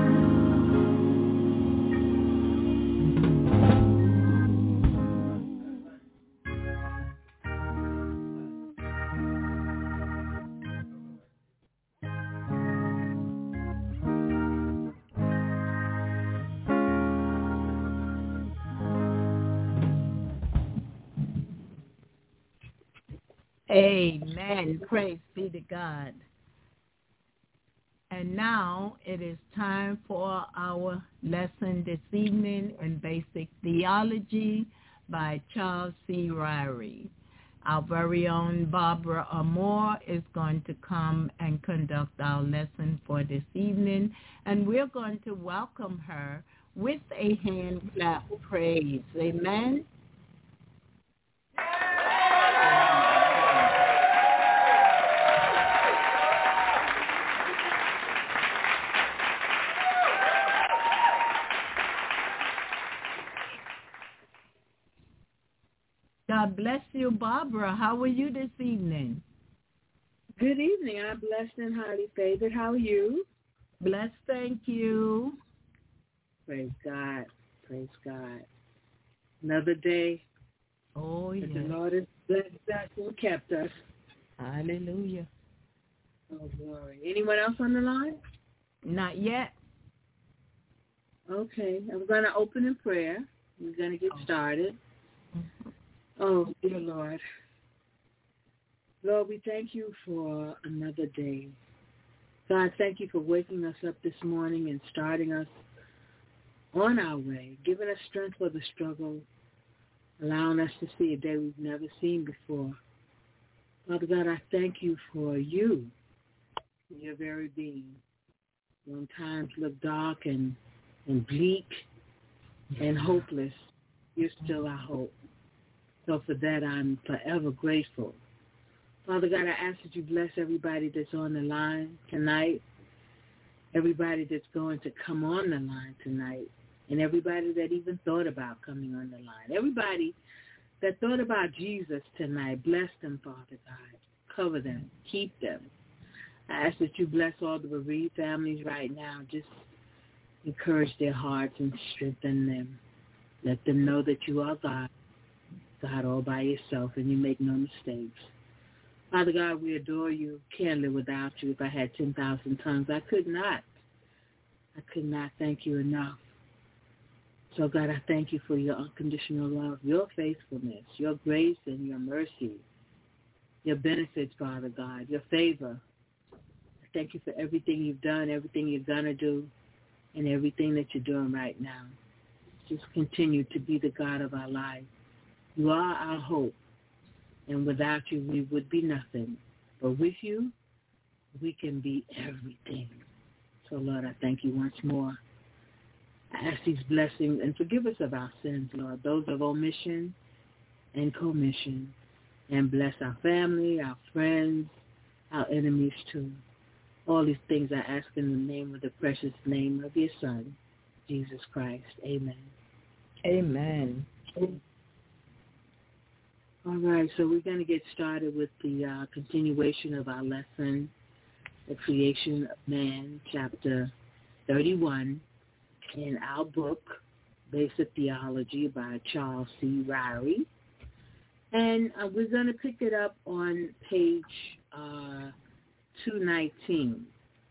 Amen. Praise be to God. And now it is time for our lesson this evening in Basic Theology by Charles C. Ryrie. Our very own Barbara Amore is going to come and conduct our lesson for this evening, and we're going to welcome her with a hand clap praise. Amen. God bless you, Barbara. How are you this evening? Good evening. I'm blessed and highly favored. How are you? Blessed, thank you. Praise God. Praise God. Another day. Oh, yes. The Lord has blessed us and kept us. Hallelujah. Oh, glory. Anyone else on the line? Not yet. Okay. I'm going to open in prayer. We're going to get started. Mm-hmm. Oh, dear Lord. Lord, we thank you for another day. God, thank you for waking us up this morning and starting us on our way, giving us strength for the struggle, allowing us to see a day we've never seen before. Father God, I thank you for you your very being. When times look dark and bleak and hopeless, you're still our hope. So for that, I'm forever grateful. Father God, I ask that you bless everybody that's on the line tonight, everybody that's going to come on the line tonight, and everybody that even thought about coming on the line. Everybody that thought about Jesus tonight, bless them, Father God. Cover them. Keep them. I ask that you bless all the bereaved families right now. Just encourage their hearts and strengthen them. Let them know that you are God, God all by yourself, and you make no mistakes. Father God, we adore you. Can't live without you. If I had 10,000 tongues, I could not. I could not thank you enough. So, God, I thank you for your unconditional love, your faithfulness, your grace and your mercy, your benefits, Father God, your favor. I thank you for everything you've done, everything you're going to do, and everything that you're doing right now. Just continue to be the God of our life. You are our hope, and without you, we would be nothing. But with you, we can be everything. So, Lord, I thank you once more. I ask these blessings and forgive us of our sins, Lord, those of omission and commission. And bless our family, our friends, our enemies too. All these things I ask in the name of the precious name of your Son, Jesus Christ. Amen. Amen. All right, so we're going to get started with the continuation of our lesson, The Creation of Man, chapter 31, in our book, Basic Theology by Charles C. Ryrie. And we're going to pick it up on page 219.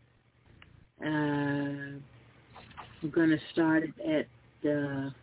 We're going to start it at,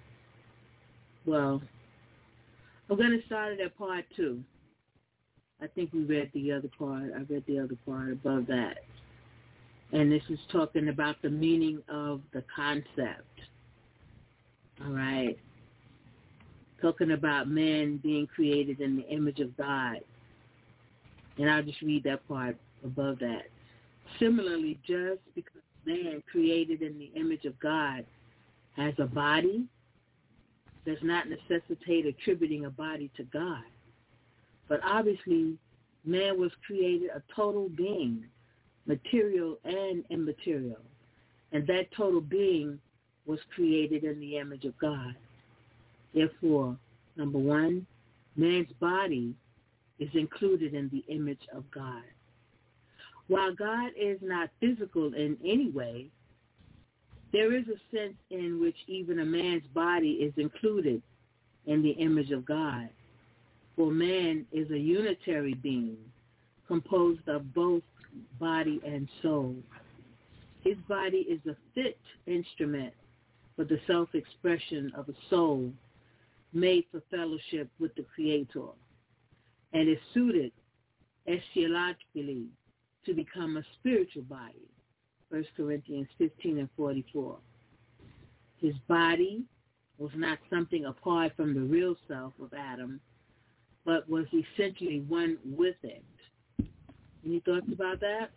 I'm going to start it at part 2. I think we read the other part. I read the other part above that. And this is talking about the meaning of the concept. All right. Talking about man being created in the image of God. And I'll just read that part above that. Similarly, just because man created in the image of God has a body, does not necessitate attributing a body to God. But obviously, man was created a total being, material and immaterial. And that total being was created in the image of God. Therefore, number one, man's body is included in the image of God. While God is not physical in any way, there is a sense in which even a man's body is included in the image of God. For man is a unitary being composed of both body and soul. His body is a fit instrument for the self-expression of a soul made for fellowship with the Creator, and is suited eschatologically to become a spiritual body. 1 Corinthians 15 and 44. His body was not something apart from the real self of Adam, but was essentially one with it. Any thoughts about that?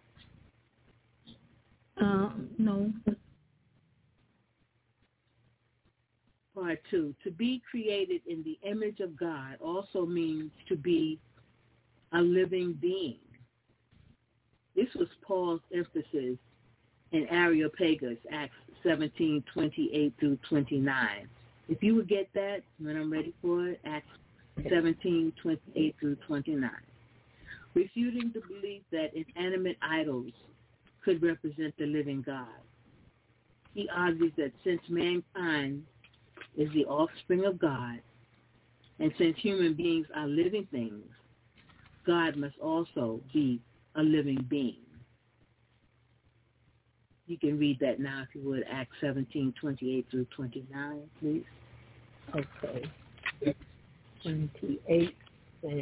No. Part 2. To be created in the image of God also means to be a living being. This was Paul's emphasis in Areopagus, Acts 17, 28 through 29. If you would get that when I'm ready for it, Acts 17, 28 through 29. Refuting the belief that inanimate idols could represent the living God. He argues that since mankind is the offspring of God, and since human beings are living things, God must also be a living being. You can read that now, if you would, Acts 17, 28 through 29, please. Okay. 28 says,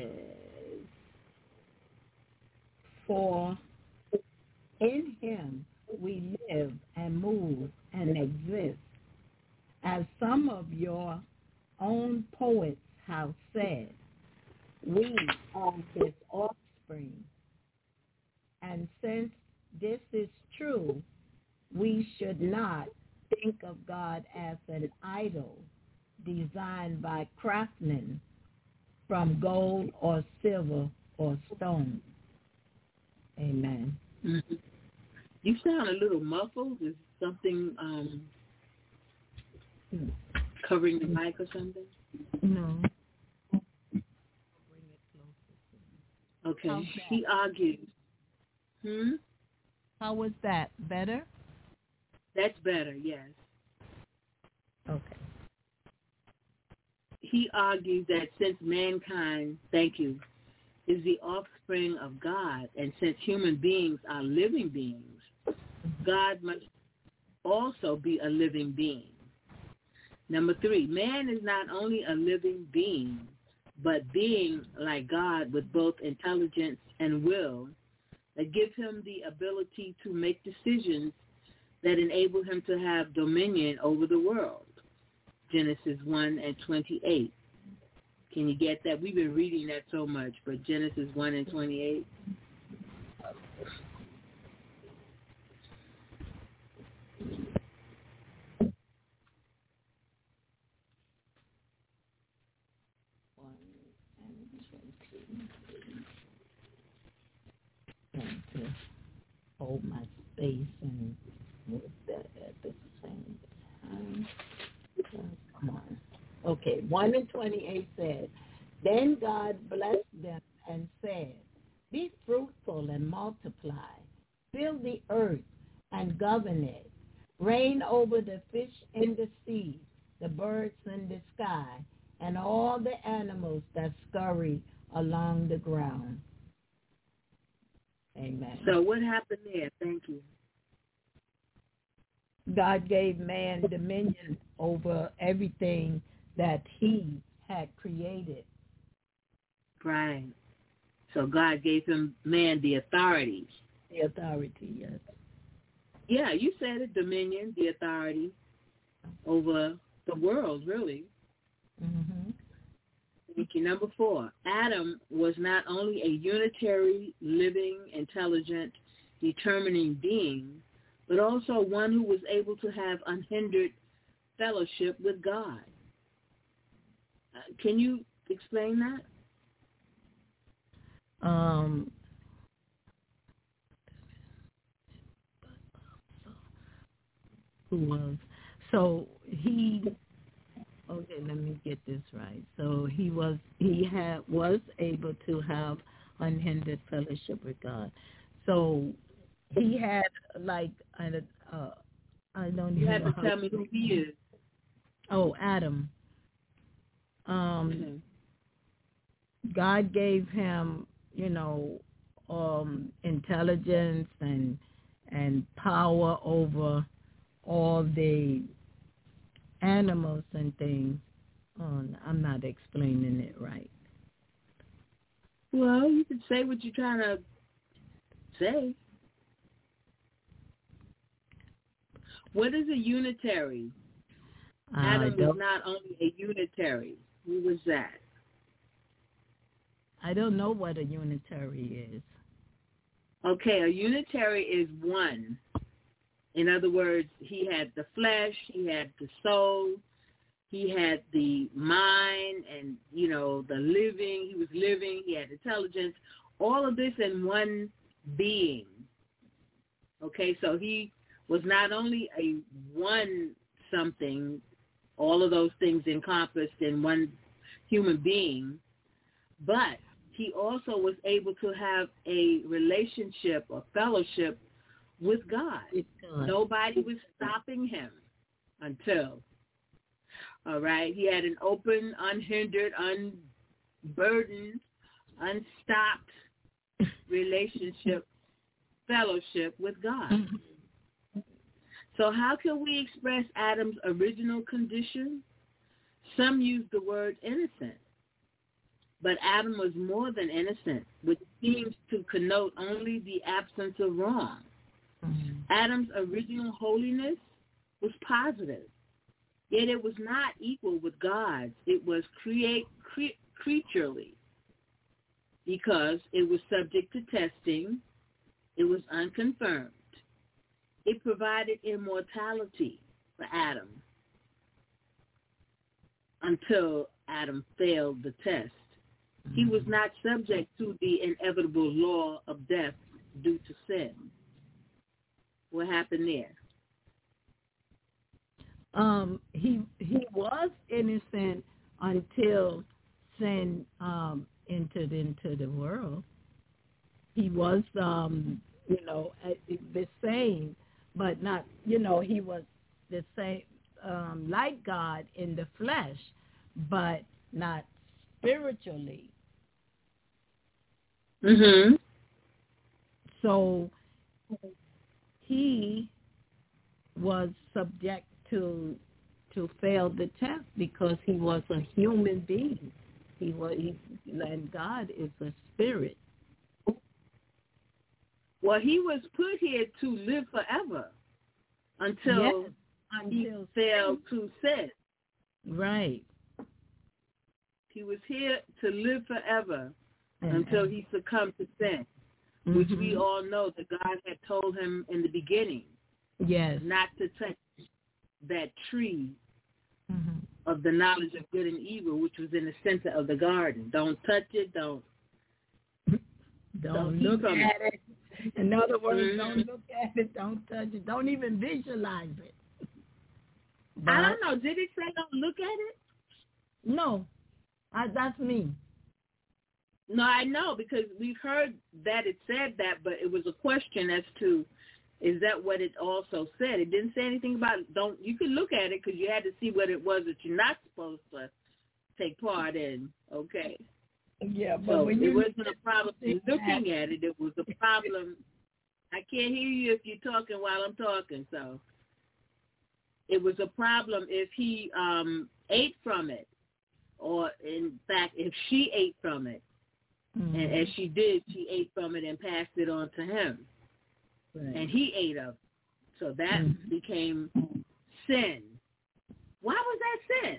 "For in him we live and move and exist, as some of your own poets have said, we are his offspring. And since this is true, we should not think of God as an idol designed by craftsmen from gold or silver or stone. Amen. Mm-hmm. You sound a little muffled. Is something covering the mic or something? No. Okay. He argues. How was that? Better? That's better, yes. Okay. He argues that since mankind, thank you, is the offspring of God, and since human beings are living beings, God must also be a living being. Number 3, man is not only a living being, but being like God with both intelligence and will that give him the ability to make decisions that enable him to have dominion over the world. Genesis 1:28. Can you get that? We've been reading that so much, but Genesis 1:28. To hold my space and move that at the same time. Come on. Okay, 1:28 said, Then God blessed them and said, Be fruitful and multiply, fill the earth and govern it, reign over the fish in the sea, the birds in the sky, and all the animals that scurry along the ground. Amen. So what happened there? Thank you. God gave man dominion over everything that he had created. Right. So God gave man the authority. The authority, yes. Yeah, you said it, dominion, the authority over the world, really. Mm-hmm. Thank you. Number 4, Adam was not only a unitary, living, intelligent, determining being, but also one who was able to have unhindered fellowship with God. Can you explain that? Who was? So he. Okay, let me get this right. So he was able to have unhindered fellowship with God. So he had I don't You know. have to tell me who he is. Oh, Adam. God gave him, intelligence and power over all the animals and things. I'm not explaining it right. Well, you can say what you're trying to say. What is a unitary? Adam was not only a unitary. Who was that? I don't know what a unitary is. Okay, a unitary is one. In other words, he had the flesh, he had the soul, he had the mind, and, the living. He was living, he had intelligence. All of this in one being. Okay, so he was not only a one something, all of those things encompassed in one human being, but he also was able to have a relationship or fellowship with God. Nobody was stopping him until, all right, he had an open, unhindered, unburdened, unstopped relationship, fellowship with God. Mm-hmm. So how can we express Adam's original condition? Some use the word innocent, but Adam was more than innocent, which seems to connote only the absence of wrong. Mm-hmm. Adam's original holiness was positive, yet it was not equal with God's. It was creaturely, because it was subject to testing, It was unconfirmed. It provided immortality for Adam until Adam failed the test. He was not subject to the inevitable law of death due to sin. What happened there? He was innocent until sin entered into the world. He was, the same, but not, he was the same, like God in the flesh, but not spiritually. Mm-hmm. So he was subject to fail the test because he was a human being. And God is a spirit. Well, he was put here to live forever until he failed to sin. Right. He was here to live forever until he succumbed to sin, which we all know that God had told him in the beginning. Yes. Not to touch that tree of the knowledge of good and evil, which was in the center of the garden. Don't touch it. Don't look at it. In other words, don't look at it. Don't touch it. Don't even visualize it. But I don't know. Did it say don't look at it? No. That's me. No, I know, because we've heard that it said that, but it was a question as to, is that what it also said? It didn't say anything about don't. You could look at it because you had to see what it was that you're not supposed to take part in. Okay. Yeah, but so when it wasn't a problem in looking at it. It was a problem. I can't hear you if you're talking while I'm talking. So it was a problem if he ate from it, or in fact, if she ate from it. And as she did, she ate from it and passed it on to him. Right. And he ate of it. So that became sin. Why was that sin?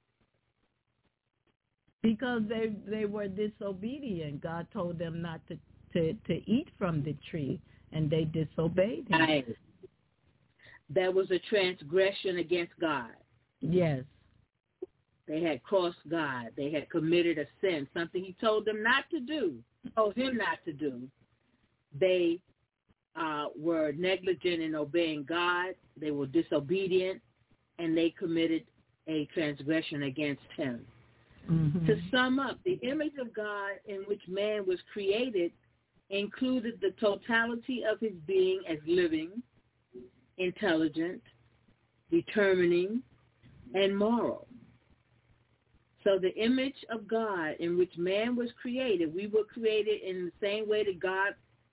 Because they were disobedient. God told them not to eat from the tree, and they disobeyed him. Right. That was a transgression against God. Yes. They had crossed God. They had committed a sin, something he told them not to do, told him not to do. They were negligent in obeying God. They were disobedient, and they committed a transgression against him. Mm-hmm. To sum up, the image of God in which man was created included the totality of his being as living, intelligent, determining, and moral. So the image of God in which man was created, we were created in the same way that God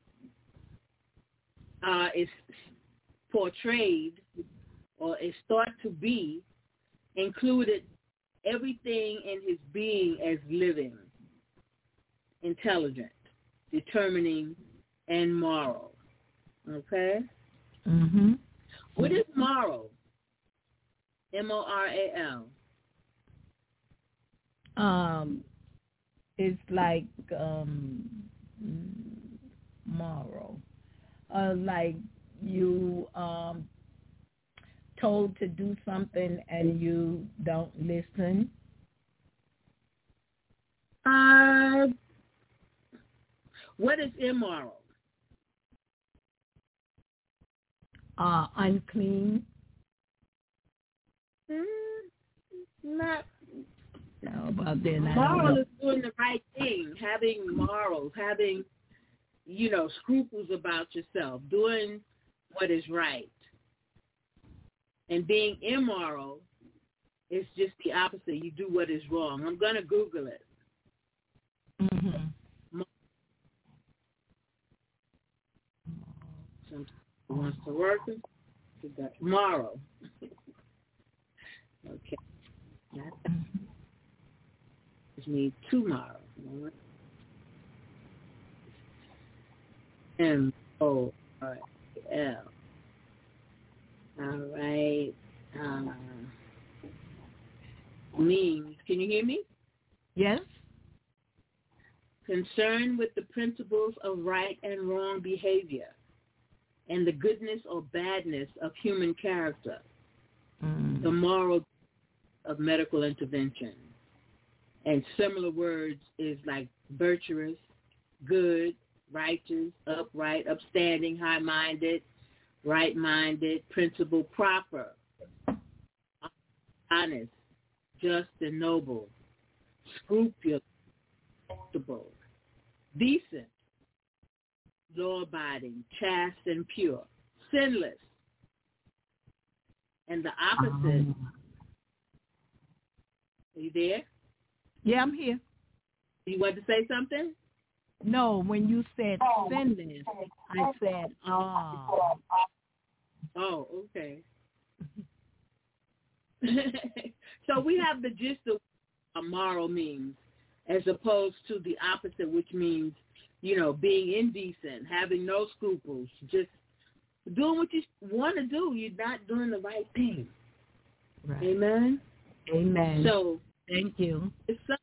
is portrayed or is thought to be, included everything in his being as living, intelligent, determining, and moral. Okay? Mm-hmm. What is moral? M-O-R-A-L. It's like moral. Like you told to do something and you don't listen. What is immoral? Unclean. Not. No, about that. Moral is doing the right thing, having morals, having, scruples about yourself, doing what is right. And being immoral is just the opposite. You do what is wrong. I'm going to Google it. Mm-hmm. Somebody wants to work it. Moral. Okay. Just need tomorrow. M-O-R-L. All right. Means. Can you hear me? Yes. concerned with the principles of right and wrong behavior and the goodness or badness of human character, the moral of medical intervention. And similar words is like virtuous, good, righteous, upright, upstanding, high-minded, right-minded, principle, proper, honest, just and noble, scrupulous, acceptable, decent, law-abiding, chaste and pure, sinless. And the opposite. Are you there? Yeah, I'm here. You want to say something? No, when you said sinless, I said, Oh, okay. So we have the gist of what moral means as opposed to the opposite, which means, being indecent, having no scruples, just doing what you want to do. You're not doing the right thing. Right. Amen? Amen. So, thank you.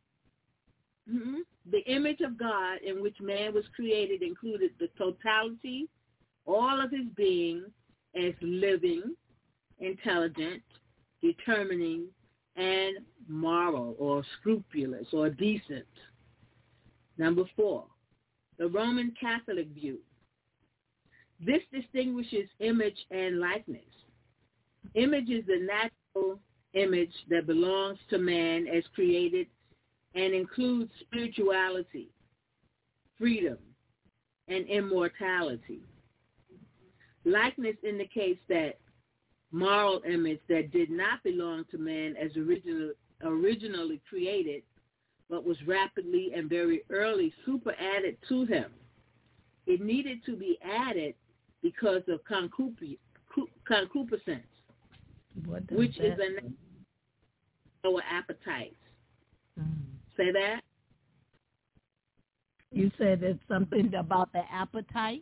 The image of God in which man was created included the totality, all of his being as living, intelligent, determining, and moral or scrupulous or decent. Number 4, the Roman Catholic view. This distinguishes image and likeness. Image is the natural image that belongs to man as created and includes spirituality, freedom, and immortality. Likeness indicates that moral image that did not belong to man as originally created, but was rapidly and very early superadded to him. It needed to be added because of concupiscence, which is a lower appetite. Say that? You said it's something about the appetite?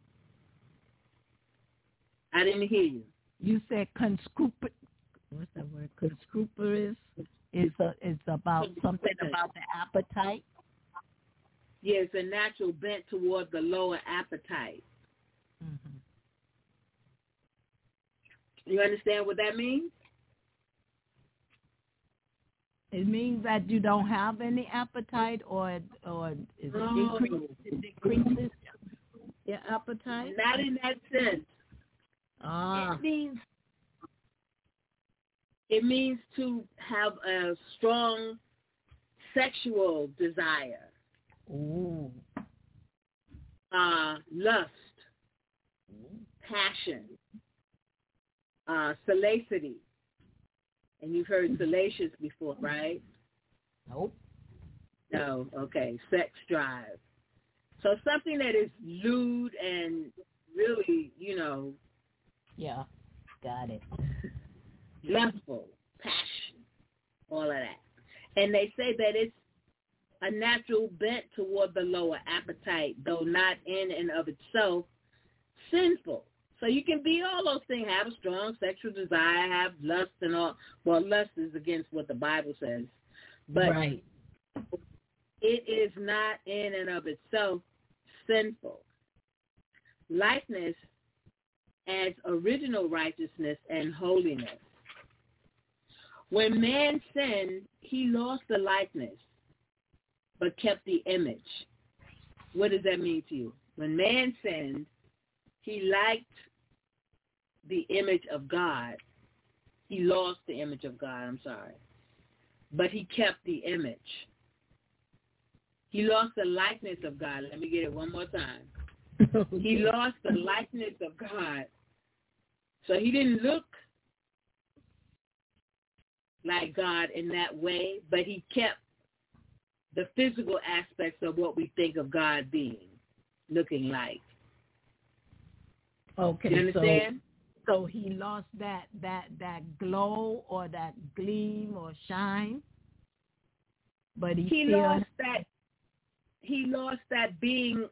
I didn't hear you. You said what's that word? Conscruperous is about something about the appetite? Yes, a natural bent toward the lower appetite. Mm-hmm. You understand what that means? It means that you don't have any appetite, or it decreases your appetite? Not in that sense. It means to have a strong sexual desire. Ooh. Lust, passion, salacity. And you've heard salacious before, right? Nope. No, okay. Sex drive. So something that is lewd and really, Yeah, got it. lustful, passion, all of that. And they say that it's a natural bent toward the lower appetite, though not in and of itself sinful. So you can be all those things, have a strong sexual desire, have lust and all. Well, lust is against what the Bible says. But right. It is not in and of itself sinful. Likeness as original righteousness and holiness. When man sinned, he lost the likeness, but kept the image. What does that mean to you? When man sinned, he liked the image of God. He lost the image of God, but he kept the image. He lost the likeness of God. Let me get it one more time. He lost the likeness of God. So he didn't look like God in that way, but he kept the physical aspects of what we think of God being, looking like. Okay. You understand? So he lost that glow or that gleam or shine, but he lost that. He lost that being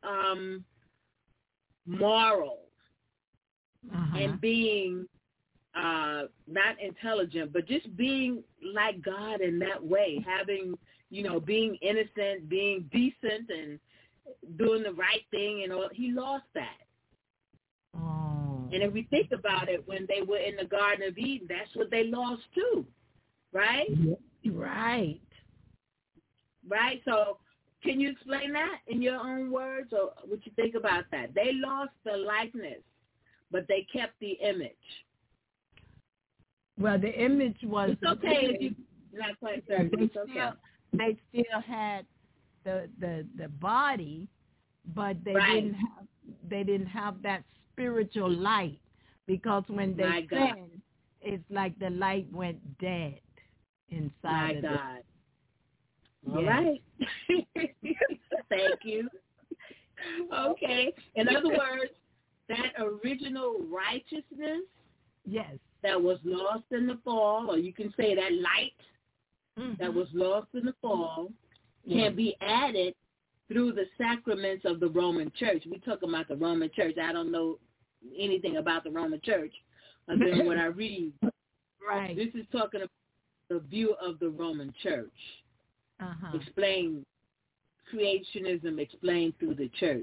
moral and being not intelligent, but just being like God in that way, having being innocent, being decent, and doing the right thing, and all. He lost that. Oh. And if we think about it, when they were in the Garden of Eden, that's what they lost too, right? Right. Right? So can you explain that in your own words, or what you think about that? They lost the likeness, but they kept the image. Well, the image was... It's okay if you're not quite certain. It's okay. They still had the body, but they didn't have that spiritual light, because when they sinned, it's like the light went dead inside of them. All right. Thank you. Okay. In other words, that original righteousness, yes, that was lost in the fall, or you can say that light that was lost in the fall, can be added through the sacraments of the Roman Church. We're talking about the Roman Church. I don't know anything about the Roman Church other than what I read. Right. This is talking about the view of the Roman Church. Explain creationism, explained through the church.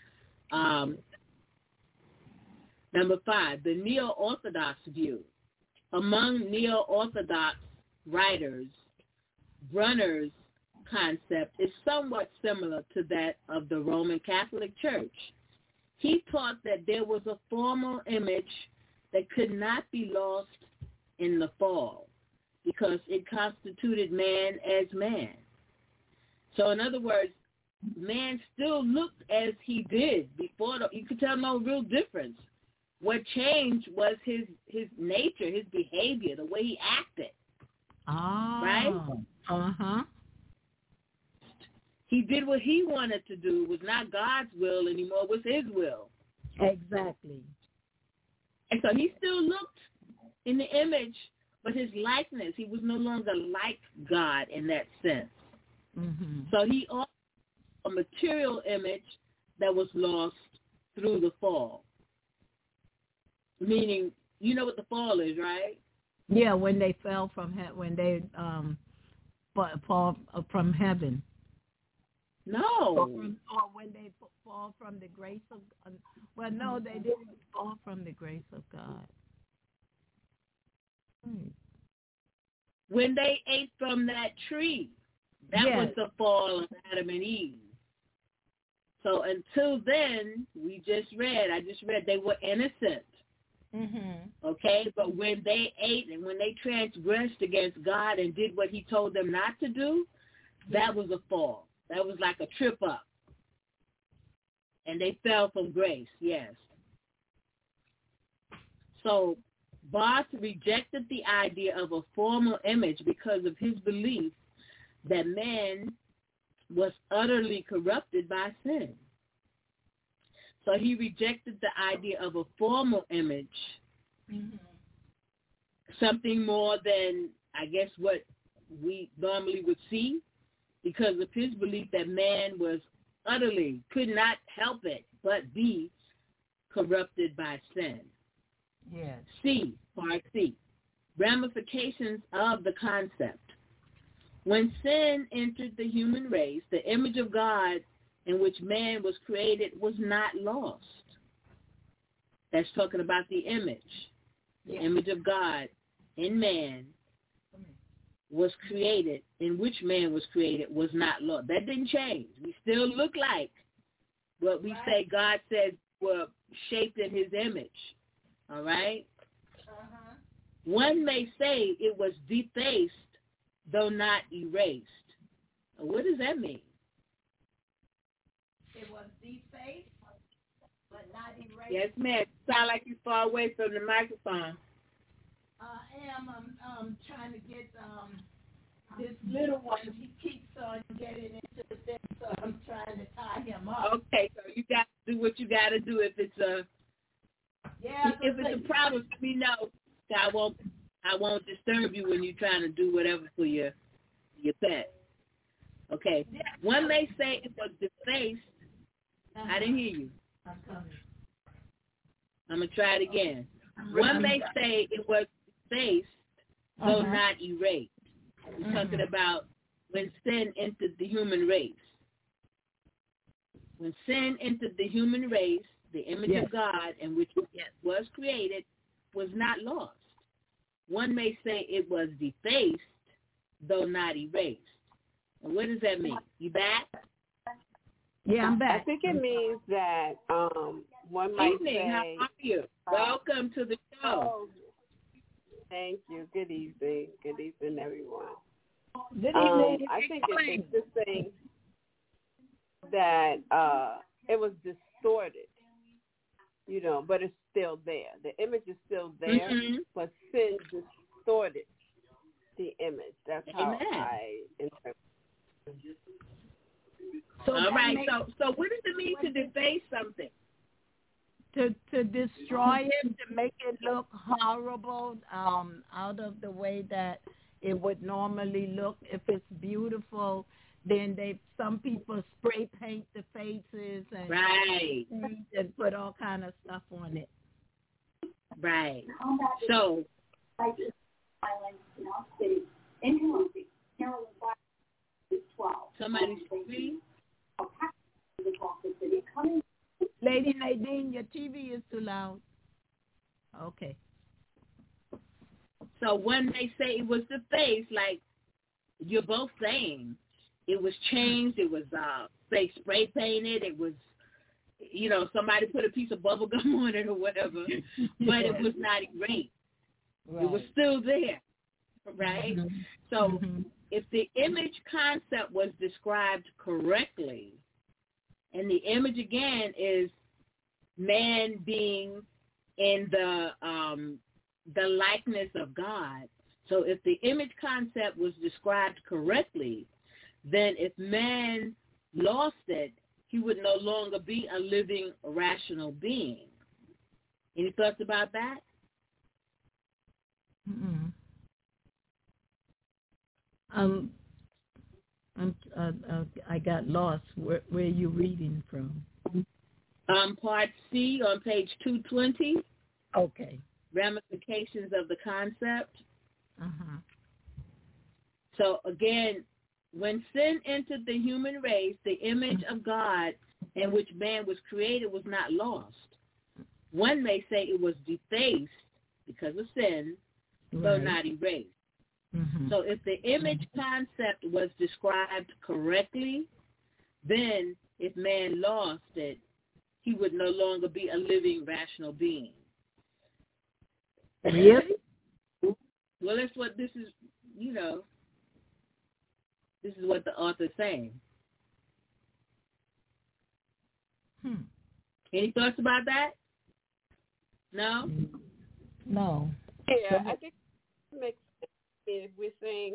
Number 5, the Neo-Orthodox view. Among Neo-Orthodox writers, Brunner's concept is somewhat similar to that of the Roman Catholic Church. He taught that there was a formal image that could not be lost in the fall, because it constituted man as man. So in other words, man still looked as he did before. You could tell no real difference. What changed was his nature, his behavior, the way he acted. Right? He did what he wanted to do. It was not God's will anymore. It was his will. Exactly. And so he still looked in the image, but his likeness, he was no longer like God in that sense. So he offered a material image that was lost through the fall. Meaning, you know what the fall is, right? Yeah, when they fell from when they fall from heaven. No. Or when they fall from the grace of God. Well, no, they didn't fall from the grace of God. When they ate from that tree, that was the fall of Adam and Eve. So until then, I just read, they were innocent. Okay, but when they ate and when they transgressed against God and did what he told them not to do, that was a fall. That was like a trip up. And they fell from grace, yes. So Barth rejected the idea of a formal image because of his belief that man was utterly corrupted by sin. So he rejected the idea of a formal image, something more than, I guess, what we normally would see, because of his belief that man was could not help it but be corrupted by sin. Yes. Part C, ramifications of the concept. When sin entered the human race, the image of God in which man was created was not lost. That's talking about the image. The image of God in man was created, in which man was created, was not lost. That didn't change. We still look like what we say God said were shaped in his image. All right? One may say it was defaced, though not erased. What does that mean? It was defaced, but not erased. Yes, ma'am. Sound like you're far away from the microphone. I am. I'm trying to get this little one. He keeps on getting into this, so I'm trying to tie him up. Okay, so you got to do what you got to do. If it's a problem, let me know. I won't disturb you when you're trying to do whatever for your pet. Okay. Yeah. One may say it was defaced. I didn't hear you. I'm coming. I'm going to try it again. One may say it was defaced, though not erased. We're talking about when sin entered the human race. When sin entered the human race, the image of God in which it was created was not lost. One may say it was defaced, though not erased. And what does that mean? You back? Yeah, I'm back. I think it means that one might say... How are you? Welcome to the show. Oh, thank you. Good evening. Good evening, everyone. Good evening. I think it's just saying that it was distorted, but it's still there. The image is still there, but sin distorted the image. That's how I interpret it. So all right. So what does it mean to deface something? To destroy it, to make it look horrible, out of the way that it would normally look. If it's beautiful, then some people spray paint the faces and put all kind of stuff on it. Right. So somebody's free. Lady Nadine, your TV is too loud. Okay. So when they say it was the face, like you're both saying, it was changed, it was say spray painted, it was, somebody put a piece of bubble gum on it or whatever, but it was not erased. Right. It was still there, right? Mm-hmm. So if the image concept was described correctly, and the image again is man being in the likeness of God. So if the image concept was described correctly, then if man lost it, he would no longer be a living, rational being. Any thoughts about that? I got lost. Where are you reading from? Part C on page 220. Okay. Ramifications of the concept. Uh-huh. So again, when sin entered the human race, the image of God in which man was created was not lost. One may say it was defaced because of sin, though not erased. Mm-hmm. So if the image concept was described correctly, then if man lost it, he would no longer be a living, rational being. Really? Well, that's what this is, this is what the author's saying. Any thoughts about that? No? No. Yeah, I think it makes sense. If we're saying,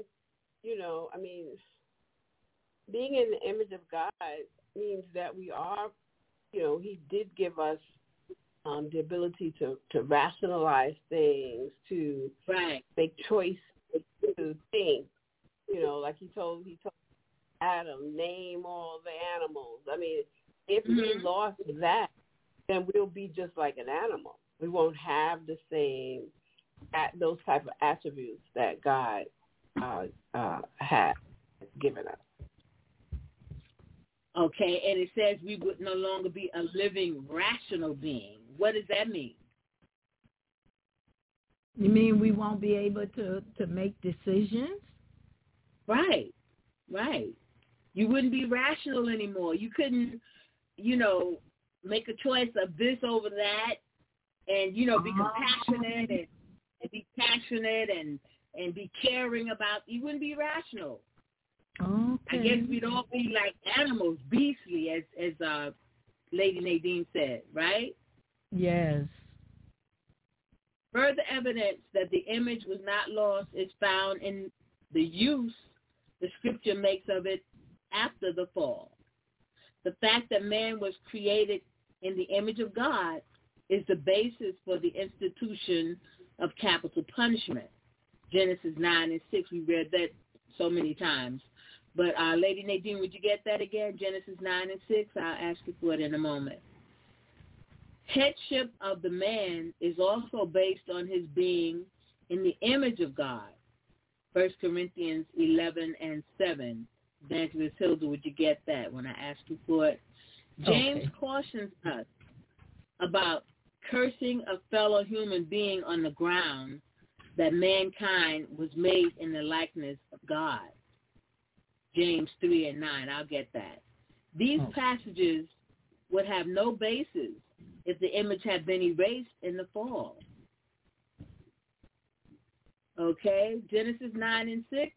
being in the image of God means that we are, he did give us the ability to rationalize things, to make choices, to think. Like he told Adam, name all the animals. I mean, if we lost that, then we'll be just like an animal. We won't have the same, those type of attributes that God has given us. Okay, and it says we would no longer be a living, rational being. What does that mean? You mean we won't be able to make decisions? Right. You wouldn't be rational anymore. You couldn't, make a choice of this over that and, be compassionate and be passionate and be caring about. You wouldn't be rational. Okay. I guess we'd all be like animals, beastly, as Lady Nadine said, right? Yes. Further evidence that the image was not lost is found in the use the scripture makes of it after the fall. The fact that man was created in the image of God is the basis for the institution of capital punishment. Genesis 9 and 6, we read that so many times. But Lady Nadine, would you get that again? Genesis 9 and 6? I'll ask you for it in a moment. Headship of the man is also based on his being in the image of God. 1 Corinthians 11:7. Evangelist Hilda, would you get that when I asked you for it? James cautions us about cursing a fellow human being on the ground that mankind was made in the likeness of God. James 3:9. I'll get that. These passages would have no basis if the image had been erased in the fall. Okay, Genesis 9:6.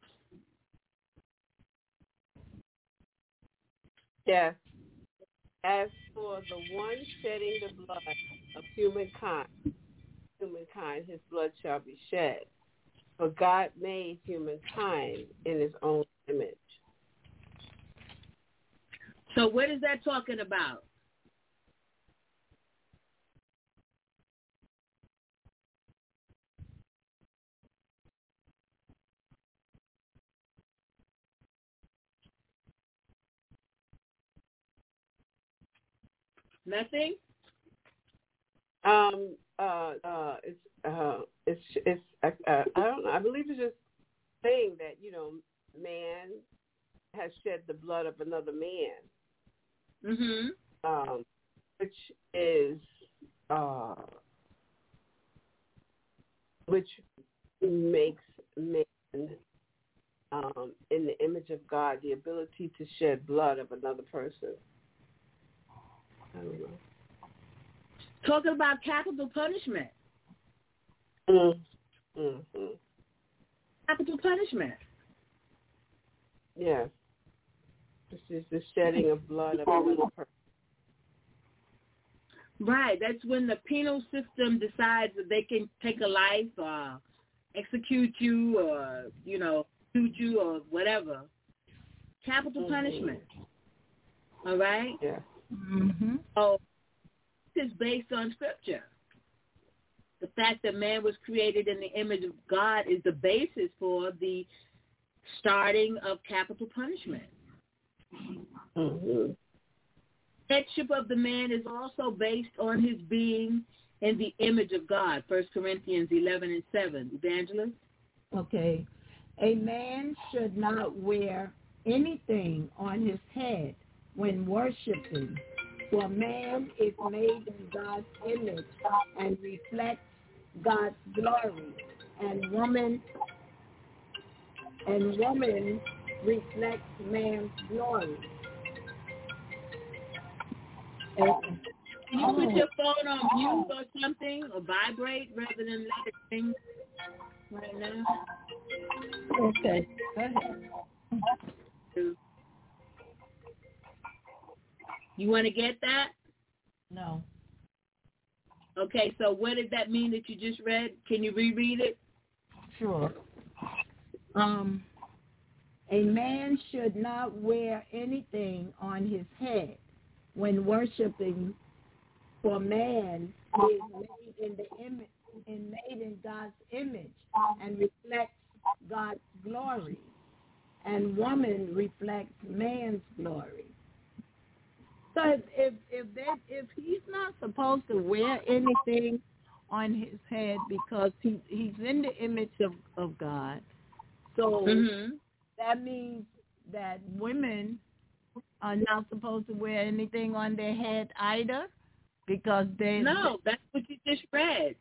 Yes. As for the one shedding the blood of humankind, his blood shall be shed. For God made humankind in his own image. So what is that talking about? Nothing? It's I don't know. I believe it's just saying that, man has shed the blood of another man. Mm-hmm. Which is which makes man in the image of God the ability to shed blood of another person. I don't know. Talking about capital punishment. Mm-hmm. Capital punishment. Yes. This is the shedding of blood of another person. Right. That's when the penal system decides that they can take a life or execute you or, shoot you or whatever. Capital punishment. All right? Yeah. Mm-hmm. So this is based on Scripture. The fact that man was created in the image of God is the basis for the starting of capital punishment. Mm-hmm. Headship of the man is also based on his being in the image of God. 1 Corinthians 11:7. Evangelist? Okay. A man should not wear anything on his head when worshiping, for man is made in God's image and reflects God's glory, and woman reflects man's glory. Can you put your phone on mute or something, or vibrate rather than let it ring right now? Okay, go ahead. You want to get that? No. Okay, so what did that mean that you just read? Can you reread it? Sure. A man should not wear anything on his head when worshiping, for man is made in the image and made in God's image and reflects God's glory, and woman reflects man's glory. So if he's not supposed to wear anything on his head because he's in the image of God, so that means that women are not supposed to wear anything on their head either, because No, that's what you just read.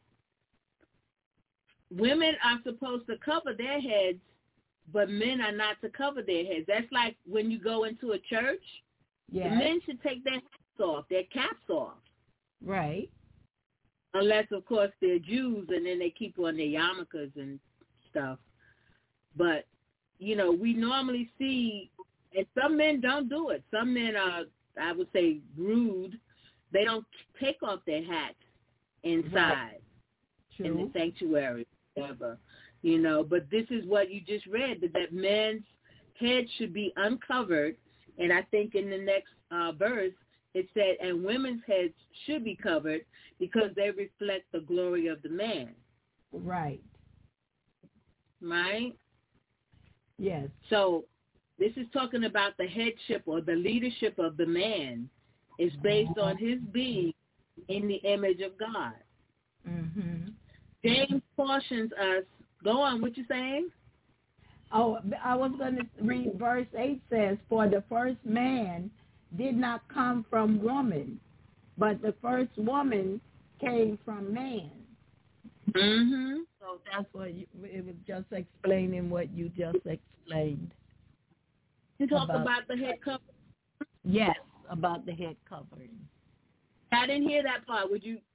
Women are supposed to cover their heads, but men are not to cover their heads. That's like when you go into a church. Yes. The men should take their hats off, their caps off. Right. Unless, of course, they're Jews, and then they keep on their yarmulkes and stuff. But, we normally see, and some men don't do it. Some men are, I would say, rude. They don't take off their hats inside in the sanctuary, whatever. But this is what you just read, that men's head should be uncovered. And I think in the next verse, it said, and women's heads should be covered because they reflect the glory of the man. Right. Right? Yes. So this is talking about the headship or the leadership of the man is based on his being in the image of God. Mm-hmm. James cautions us. Go on, what you saying? Oh, I was going to read verse 8 says, for the first man did not come from woman, but the first woman came from man. Mm-hmm. So that's what it was just explaining what you just explained. You talk about the head covering? Yes, about the head covering. I didn't hear that part. Would you?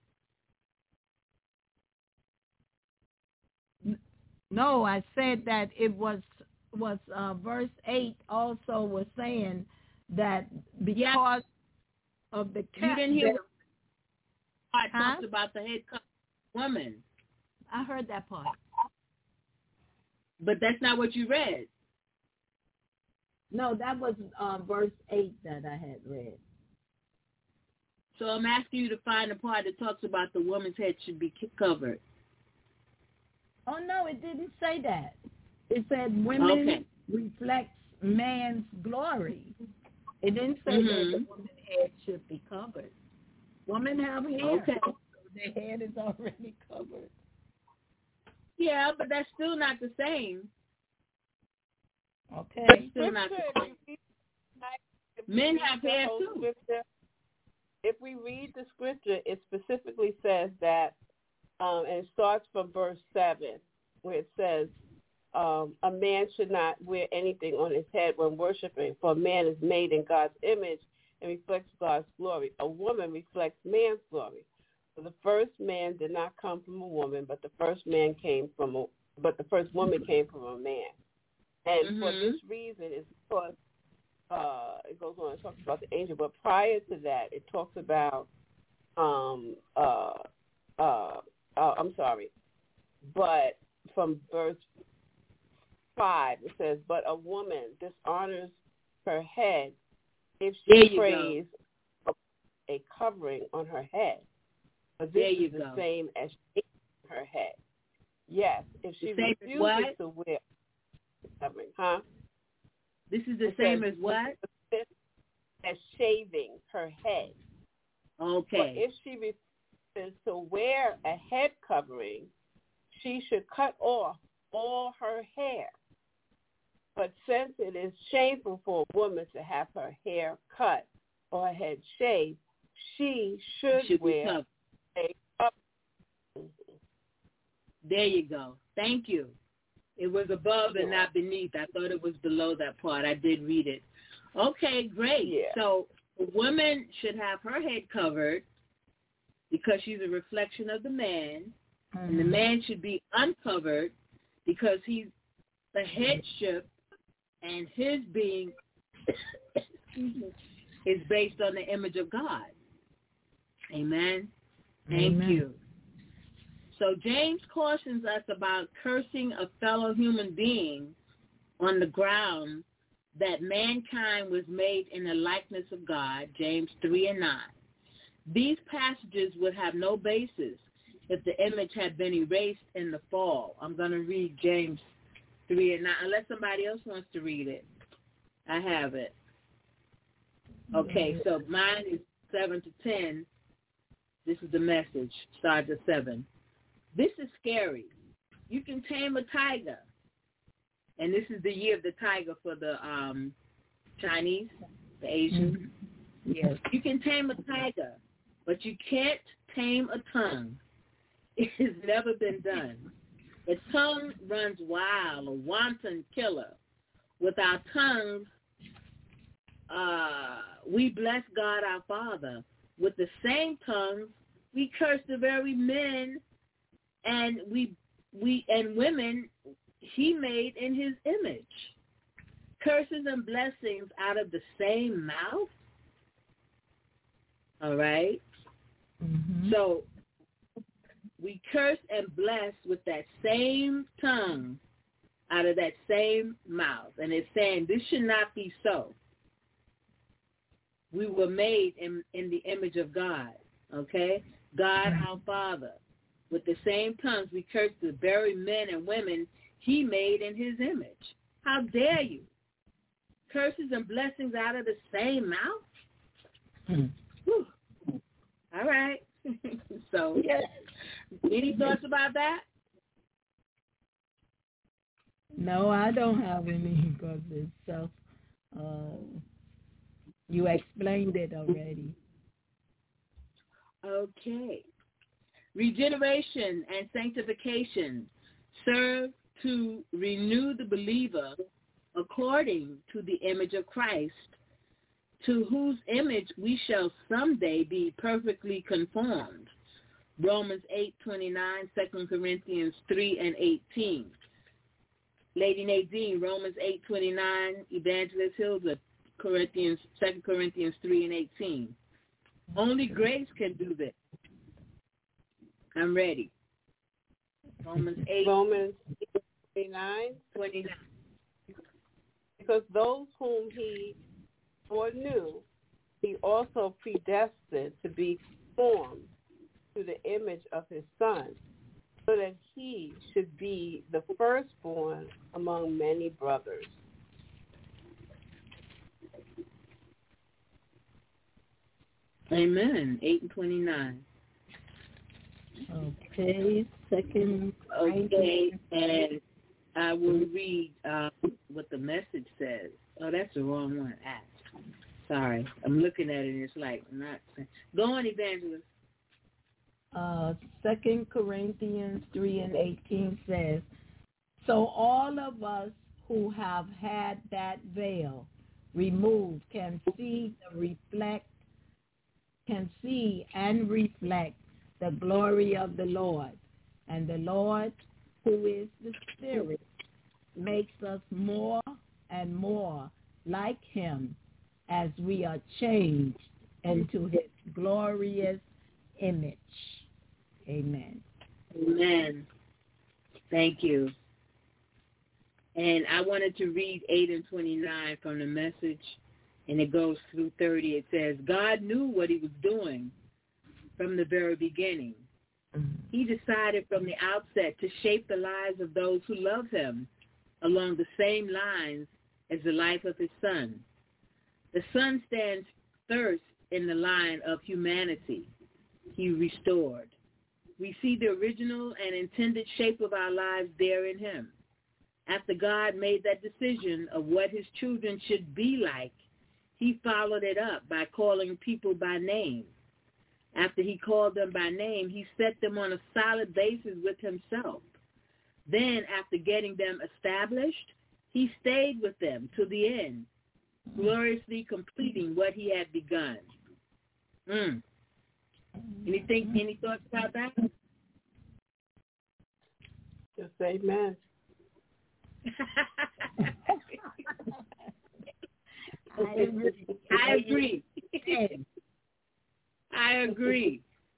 No, I said that it was verse 8 also was saying that because of the you didn't hear part talks about the head covering woman. I heard that part. But that's not what you read. No, that was verse 8 that I had read. So I'm asking you to find the part that talks about the woman's head should be covered. Oh, no, it didn't say that. It said women reflects man's glory. It didn't say that the woman's head should be covered. Women have hair. Okay. So their head is already covered. Yeah, but that's still not the same. Okay. That's still not the same. Men have hair too. If we read the scripture, it specifically says that, and it starts from verse 7, where it says, a man should not wear anything on his head when worshiping, for a man is made in God's image and reflects God's glory. A woman reflects man's glory. So the first man did not come from a woman, but the first woman came from a man. And for this reason, it's because it goes on and talks about the angel, but prior to that, it talks about but from verse 5, it says, but a woman dishonors her head if she prays a covering on her head. But this is the same as shaving her head. Yes, if she refuses to wear covering, This is the same as what? As shaving her head. Okay. But if she refuses to wear a head covering, she should cut off all her hair. But since it is shameful for a woman to have her hair cut or her head shaved, she should wear a covering. There you go. Thank you. It was above and not beneath. I thought it was below that part. I did read it. Okay, great. Yeah. So a woman should have her head covered because she's a reflection of the man, and the man should be uncovered because he's the headship, and his being is based on the image of God. Amen. Thank you. So James cautions us about cursing a fellow human being on the ground that mankind was made in the likeness of God, James 3:9. These passages would have no basis if the image had been erased in the fall. I'm going to read James 3:9, unless somebody else wants to read it. I have it. Okay, so mine is 7 to 10. This is the message. Starts at 7. This is scary. You can tame a tiger. And this is the year of the tiger for the Chinese, the Asians. Yes. You can tame a tiger, but you can't tame a tongue. It has never been done. The tongue runs wild, a wanton killer. With our tongues, we bless God our Father. With the same tongues, we curse the very men and women he made in his image. Curses and blessings out of the same mouth. All right? So we curse and bless with that same tongue out of that same mouth. And it's saying this should not be so. We were made in the image of God. Okay? God our Father. With the same tongues we curse the very men and women he made in his image. How dare you? Curses and blessings out of the same mouth? All right. So, any thoughts about that? No, I don't have any because it's self. You explained it already. Okay. Regeneration and sanctification serve to renew the believer according to the image of Christ, to whose image we shall someday be perfectly conformed. Romans 8:29, 2 Corinthians 3 and 18. Lady Nadine, Romans 8:29, Evangelist Hilda, 2 Corinthians 3 and 18. Only grace can do this. I'm ready. Romans 8:29. Because those whom he foreknew, he also predestined to be conformed to the image of his Son, so that he should be the firstborn among many brothers. Amen. 8:29. Okay, second. Okay, and I will read what the message says. Oh, that's the wrong one. Sorry, I'm looking at it and it's like not. Go on, Evangelist. 2 Corinthians 3 and 18 says, so all of us who have had that veil removed can see and reflect the glory of the Lord. And the Lord, who is the Spirit, makes us more and more like him as we are changed into his glorious image. Amen. Amen. Thank you. And I wanted to read 8 and 29 from the Message, and it goes through 30. It says, God knew what he was doing from the very beginning. He decided from the outset to shape the lives of those who love him along the same lines as the life of his Son. The Son stands first in the line of humanity he restored. We see the original and intended shape of our lives there in him. After God made that decision of what his children should be like, he followed it up by calling people by name. After he called them by name, he set them on a solid basis with himself. Then, after getting them established, he stayed with them to the end, gloriously completing what he had begun. Any thoughts about that? Just amen. I agree. I agree.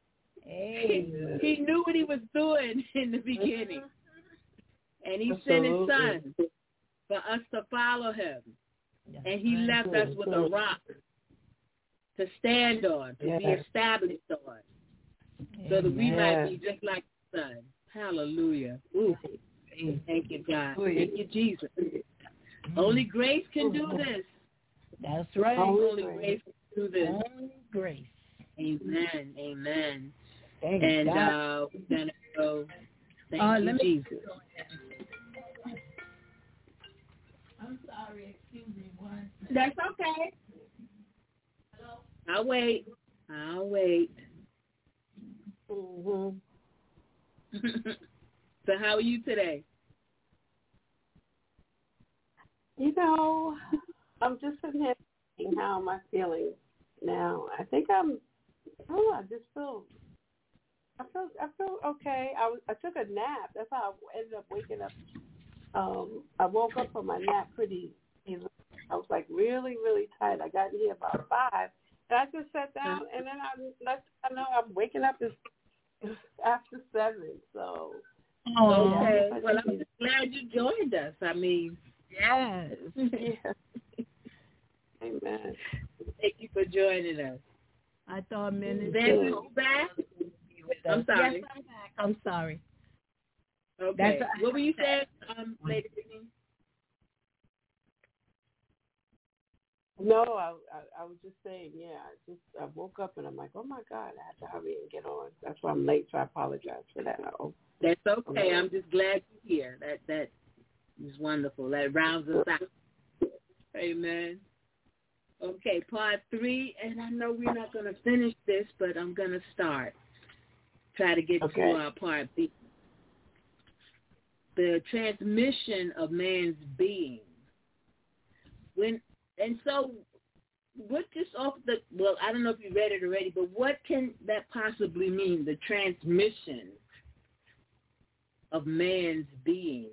He knew what he was doing in the beginning. And he sent his Son for us to follow him. And he left us with a rock to stand on, to be established on, so that we might be just like the Son. Hallelujah. Ooh. Thank you, God. Thank you, Jesus. Only grace can do this. That's right. Only grace can do this. Only grace. Amen. Amen. Thank and God. We're going to go. Thank you, Jesus. I'm sorry. Excuse me. One. That's okay. Hello? I'll wait. Mm-hmm. So how are you today? You know, I'm just sitting here thinking, how am I feeling now? I think I feel okay. I took a nap. That's how I ended up waking up. I woke up from my nap pretty easily. I was like really, really tired. I got in here about 5, and I just sat down, and then I know I'm waking up after 7. So. Okay. Well, I'm just glad you joined us. I mean, yes. Yeah. Amen. Thank you for joining us. I thought minutes. Van's back? I'm sorry. Yes, I'm back. I'm sorry. Okay. What were you saying, Lady Brittany? No, I was just saying, I woke up and I'm like, oh my God, I have to hurry and get on. That's why I'm late, so I apologize for that. That's okay. I'm just glad you're here. It's wonderful. That rounds us out. Amen. Okay, part 3, and I know we're not going to finish this, but I'm going to start. Try to get to our part B. The transmission of man's being. What just off the, well, I don't know if you read it already, but what can that possibly mean, the transmission of man's being?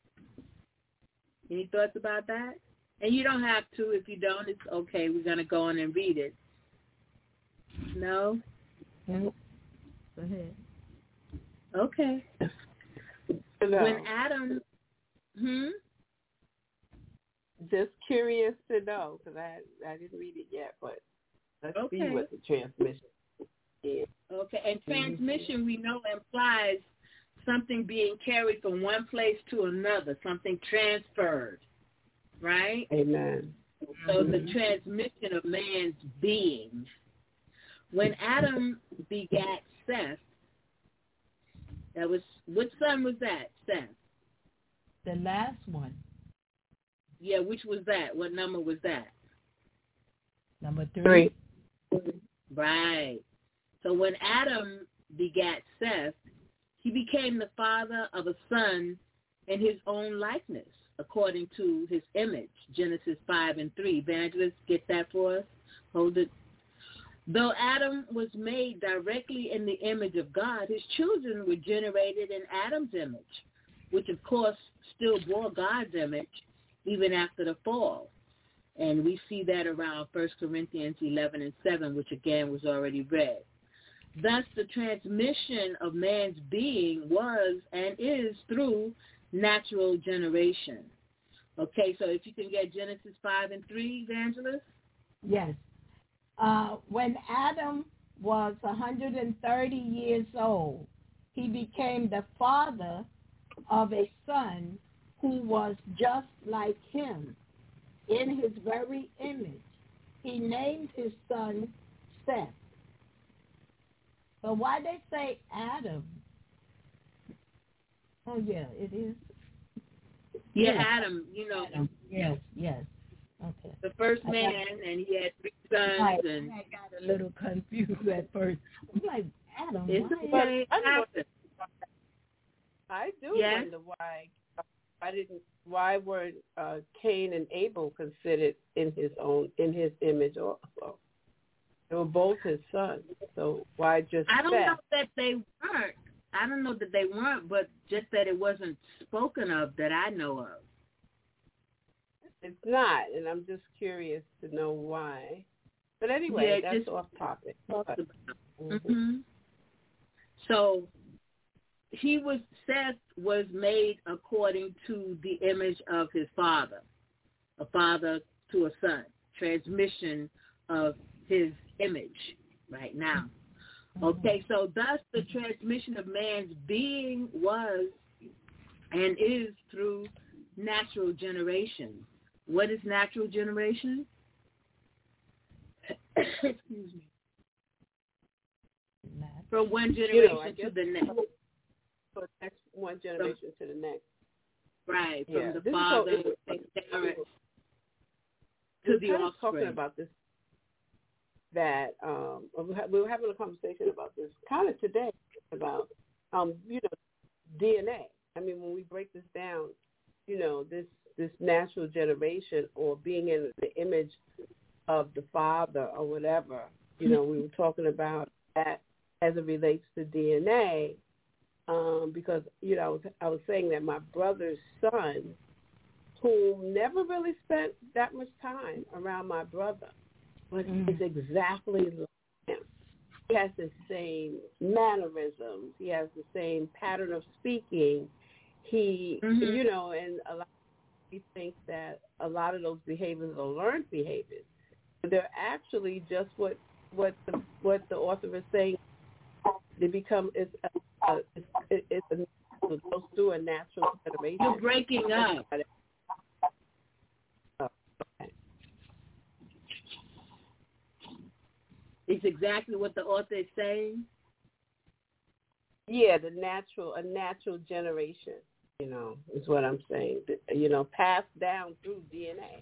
Any thoughts about that? And you don't have to. If you don't, it's okay. We're going to go on and read it. No? Nope. Go ahead. Okay. No. When Adam, Just curious to know, because I didn't read it yet, but let's see what the transmission is. Okay, and transmission we know implies something being carried from one place to another, something transferred, right? Amen. So the transmission of man's being. When Adam begat Seth, that was, what son was that, Seth? The last one. Yeah, which was that? What number was that? Number 3. Right. So when Adam begat Seth, he became the father of a son in his own likeness, according to his image, Genesis 5:3. Evangelist, get that for us? Hold it. Though Adam was made directly in the image of God, his children were generated in Adam's image, which of course still bore God's image even after the fall. And we see that around 1 Corinthians 11:7, which again was already read. Thus, the transmission of man's being was and is through natural generation. Okay, so if you can get Genesis 5:3, Evangelist? Yes. When Adam was 130 years old, he became the father of a son who was just like him in his very image. He named his son Seth. So why they say Adam? Oh, yeah, it is. Yeah, Adam, you know. Adam. Yes. Okay. The first man, and he had 3 sons. And I got a little confused at first. I'm like, Adam, I do wonder why weren't Cain and Abel considered in his image also? They were both his sons, so why just I don't Seth? know that they weren't. I don't know that they weren't, but just that it wasn't spoken of that I know of. It's not, and I'm just curious to know why. But anyway, that's off topic. So Seth was made according to the image of his father, a father to a son, transmission of his image right now. Okay, so thus the transmission of man's being was and is through natural generation. What is natural generation? Excuse me. From one generation to the next. So next one generation to the next. Right, from the father to the offspring. Talking about this, that we were having a conversation about this kind of today about DNA. I mean, when we break this down, this natural generation or being in the image of the father or whatever, we were talking about that as it relates to DNA, because I was saying that my brother's son, who never really spent that much time around my brother, but is exactly like him. He has the same mannerisms. He has the same pattern of speaking. He, and a lot of people think that a lot of those behaviors are learned behaviors. But they're actually just what the author is saying. They become it goes through a natural generation. You're breaking up. It's exactly what the author is saying. Yeah, a natural generation. is what I'm saying. Passed down through DNA.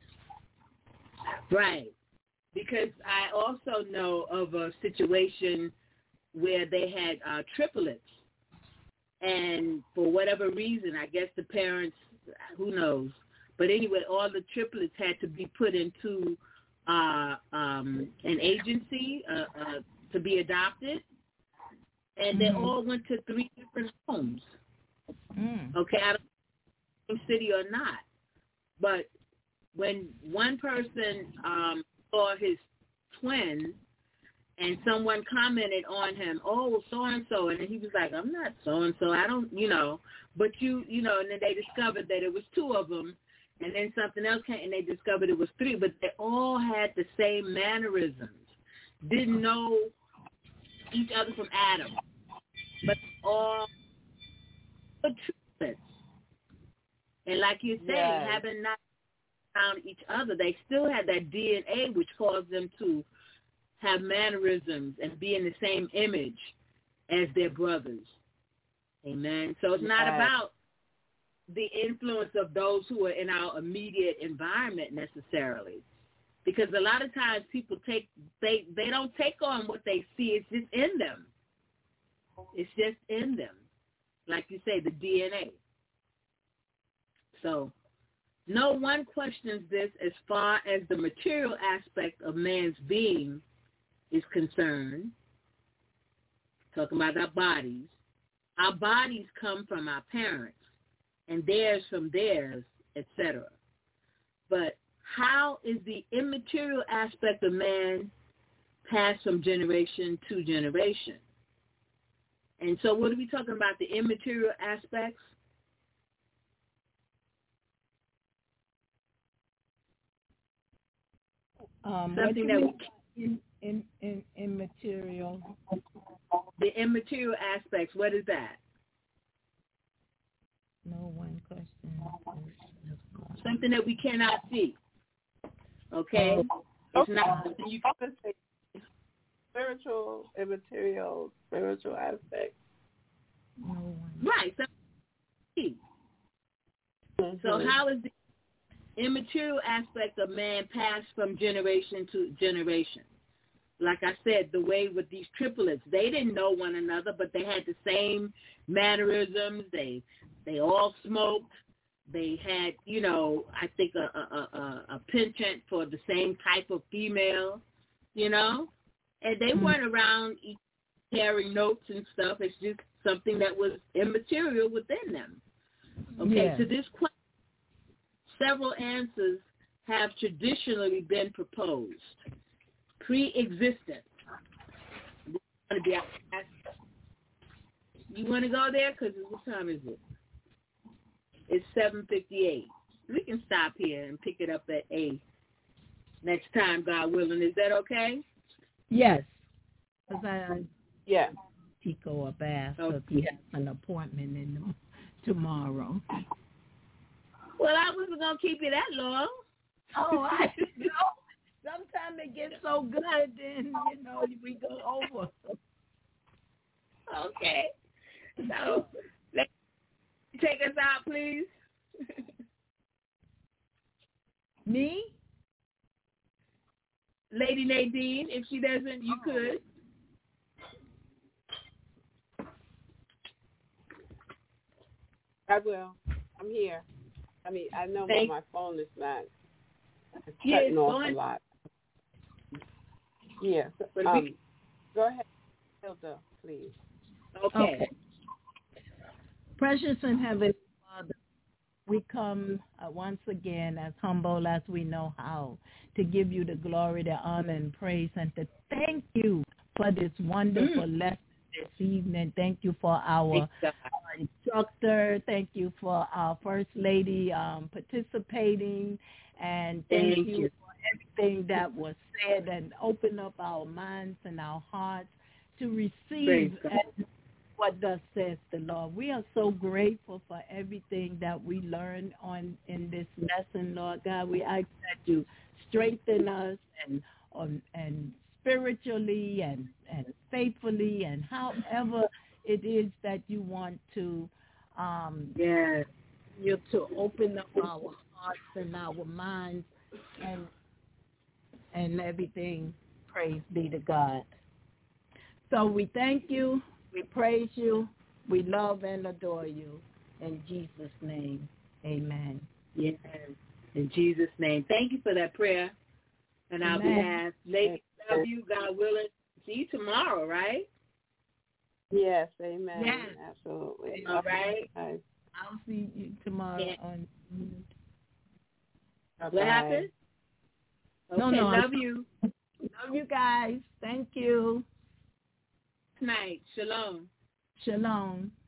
Right. Because I also know of a situation where they had triplets. And for whatever reason, I guess the parents, who knows. But anyway, all the triplets had to be put into an agency to be adopted. And they all went to 3 different homes. Okay, I don't know if city or not. But when one person saw his twin and someone commented on him, oh, so-and-so, and he was like, I'm not so-and-so, I don't, but and then they discovered that it was 2 of them, and then something else came, and they discovered it was 3, but they all had the same mannerisms, didn't know each other from Adam, but all triplets. And like you said, having not found each other, they still had that DNA, which caused them to have mannerisms and be in the same image as their brothers. Amen. So it's not about the influence of those who are in our immediate environment necessarily. Because a lot of times people they don't take on what they see. It's just in them. It's just in them. Like you say, the DNA. So no one questions this as far as the material aspect of man's being is concerned. Talking about our bodies. Our bodies come from our parents, and theirs from theirs, etc. But how is the immaterial aspect of man passed from generation to generation? And so what are we talking about, the immaterial aspects? Something that immaterial. The immaterial aspects, what is that? No one question. Something that we cannot see. Okay? It's not. You can say spiritual, immaterial, spiritual aspects. No one. Right. So how is the immaterial aspect of man passed from generation to generation? Like I said, the way with these triplets, they didn't know one another, but they had the same mannerisms. They all smoked. They had, I think a penchant for the same type of female, and they weren't around carrying notes and stuff. It's just something that was immaterial within them. Okay, to this question, several answers have traditionally been proposed. Pre-existent. You want to go there? Because what time is it? It's 7:58. We can stop here and pick it up at 8 next time, God willing. Is that okay? Yes. Yeah. Tico a bath because he has an appointment tomorrow. Well, I wasn't going to keep you that long. Oh, I know. Sometimes it gets so good, then, we go over. Okay. So, let's take us out, please. Me? Lady Nadine, if she doesn't, you could. I will. I'm here. I know that my phone is not cutting off a lot. Yeah. Go ahead, Hilda, please. Okay. Precious and Heavenly Father, we come once again as humble as we know how to give you the glory, the honor, and praise, and to thank you for this wonderful lesson this evening. Thank you for our instructor. Thank you for our First Lady participating. And thank you for everything that was said, and open up our minds and our hearts to receive what thus says the Lord. We are so grateful for everything that we learned in this lesson, Lord God. We ask that you strengthen us and spiritually and faithfully, and however it is that you want to Yes. You're to open up our hearts and our minds and everything. Praise be to God. So we thank you. We praise you. We love and adore you. In Jesus' name, amen. Yes. In Jesus' name. Thank you for that prayer. And I'll be asked. Ladies, love you. God willing. See you tomorrow, right? Yes, amen. Yes. Absolutely. All right. I'll see you tomorrow. What happened? Okay, No, love you. Love you guys. Thank you. Tonight. Shalom. Shalom.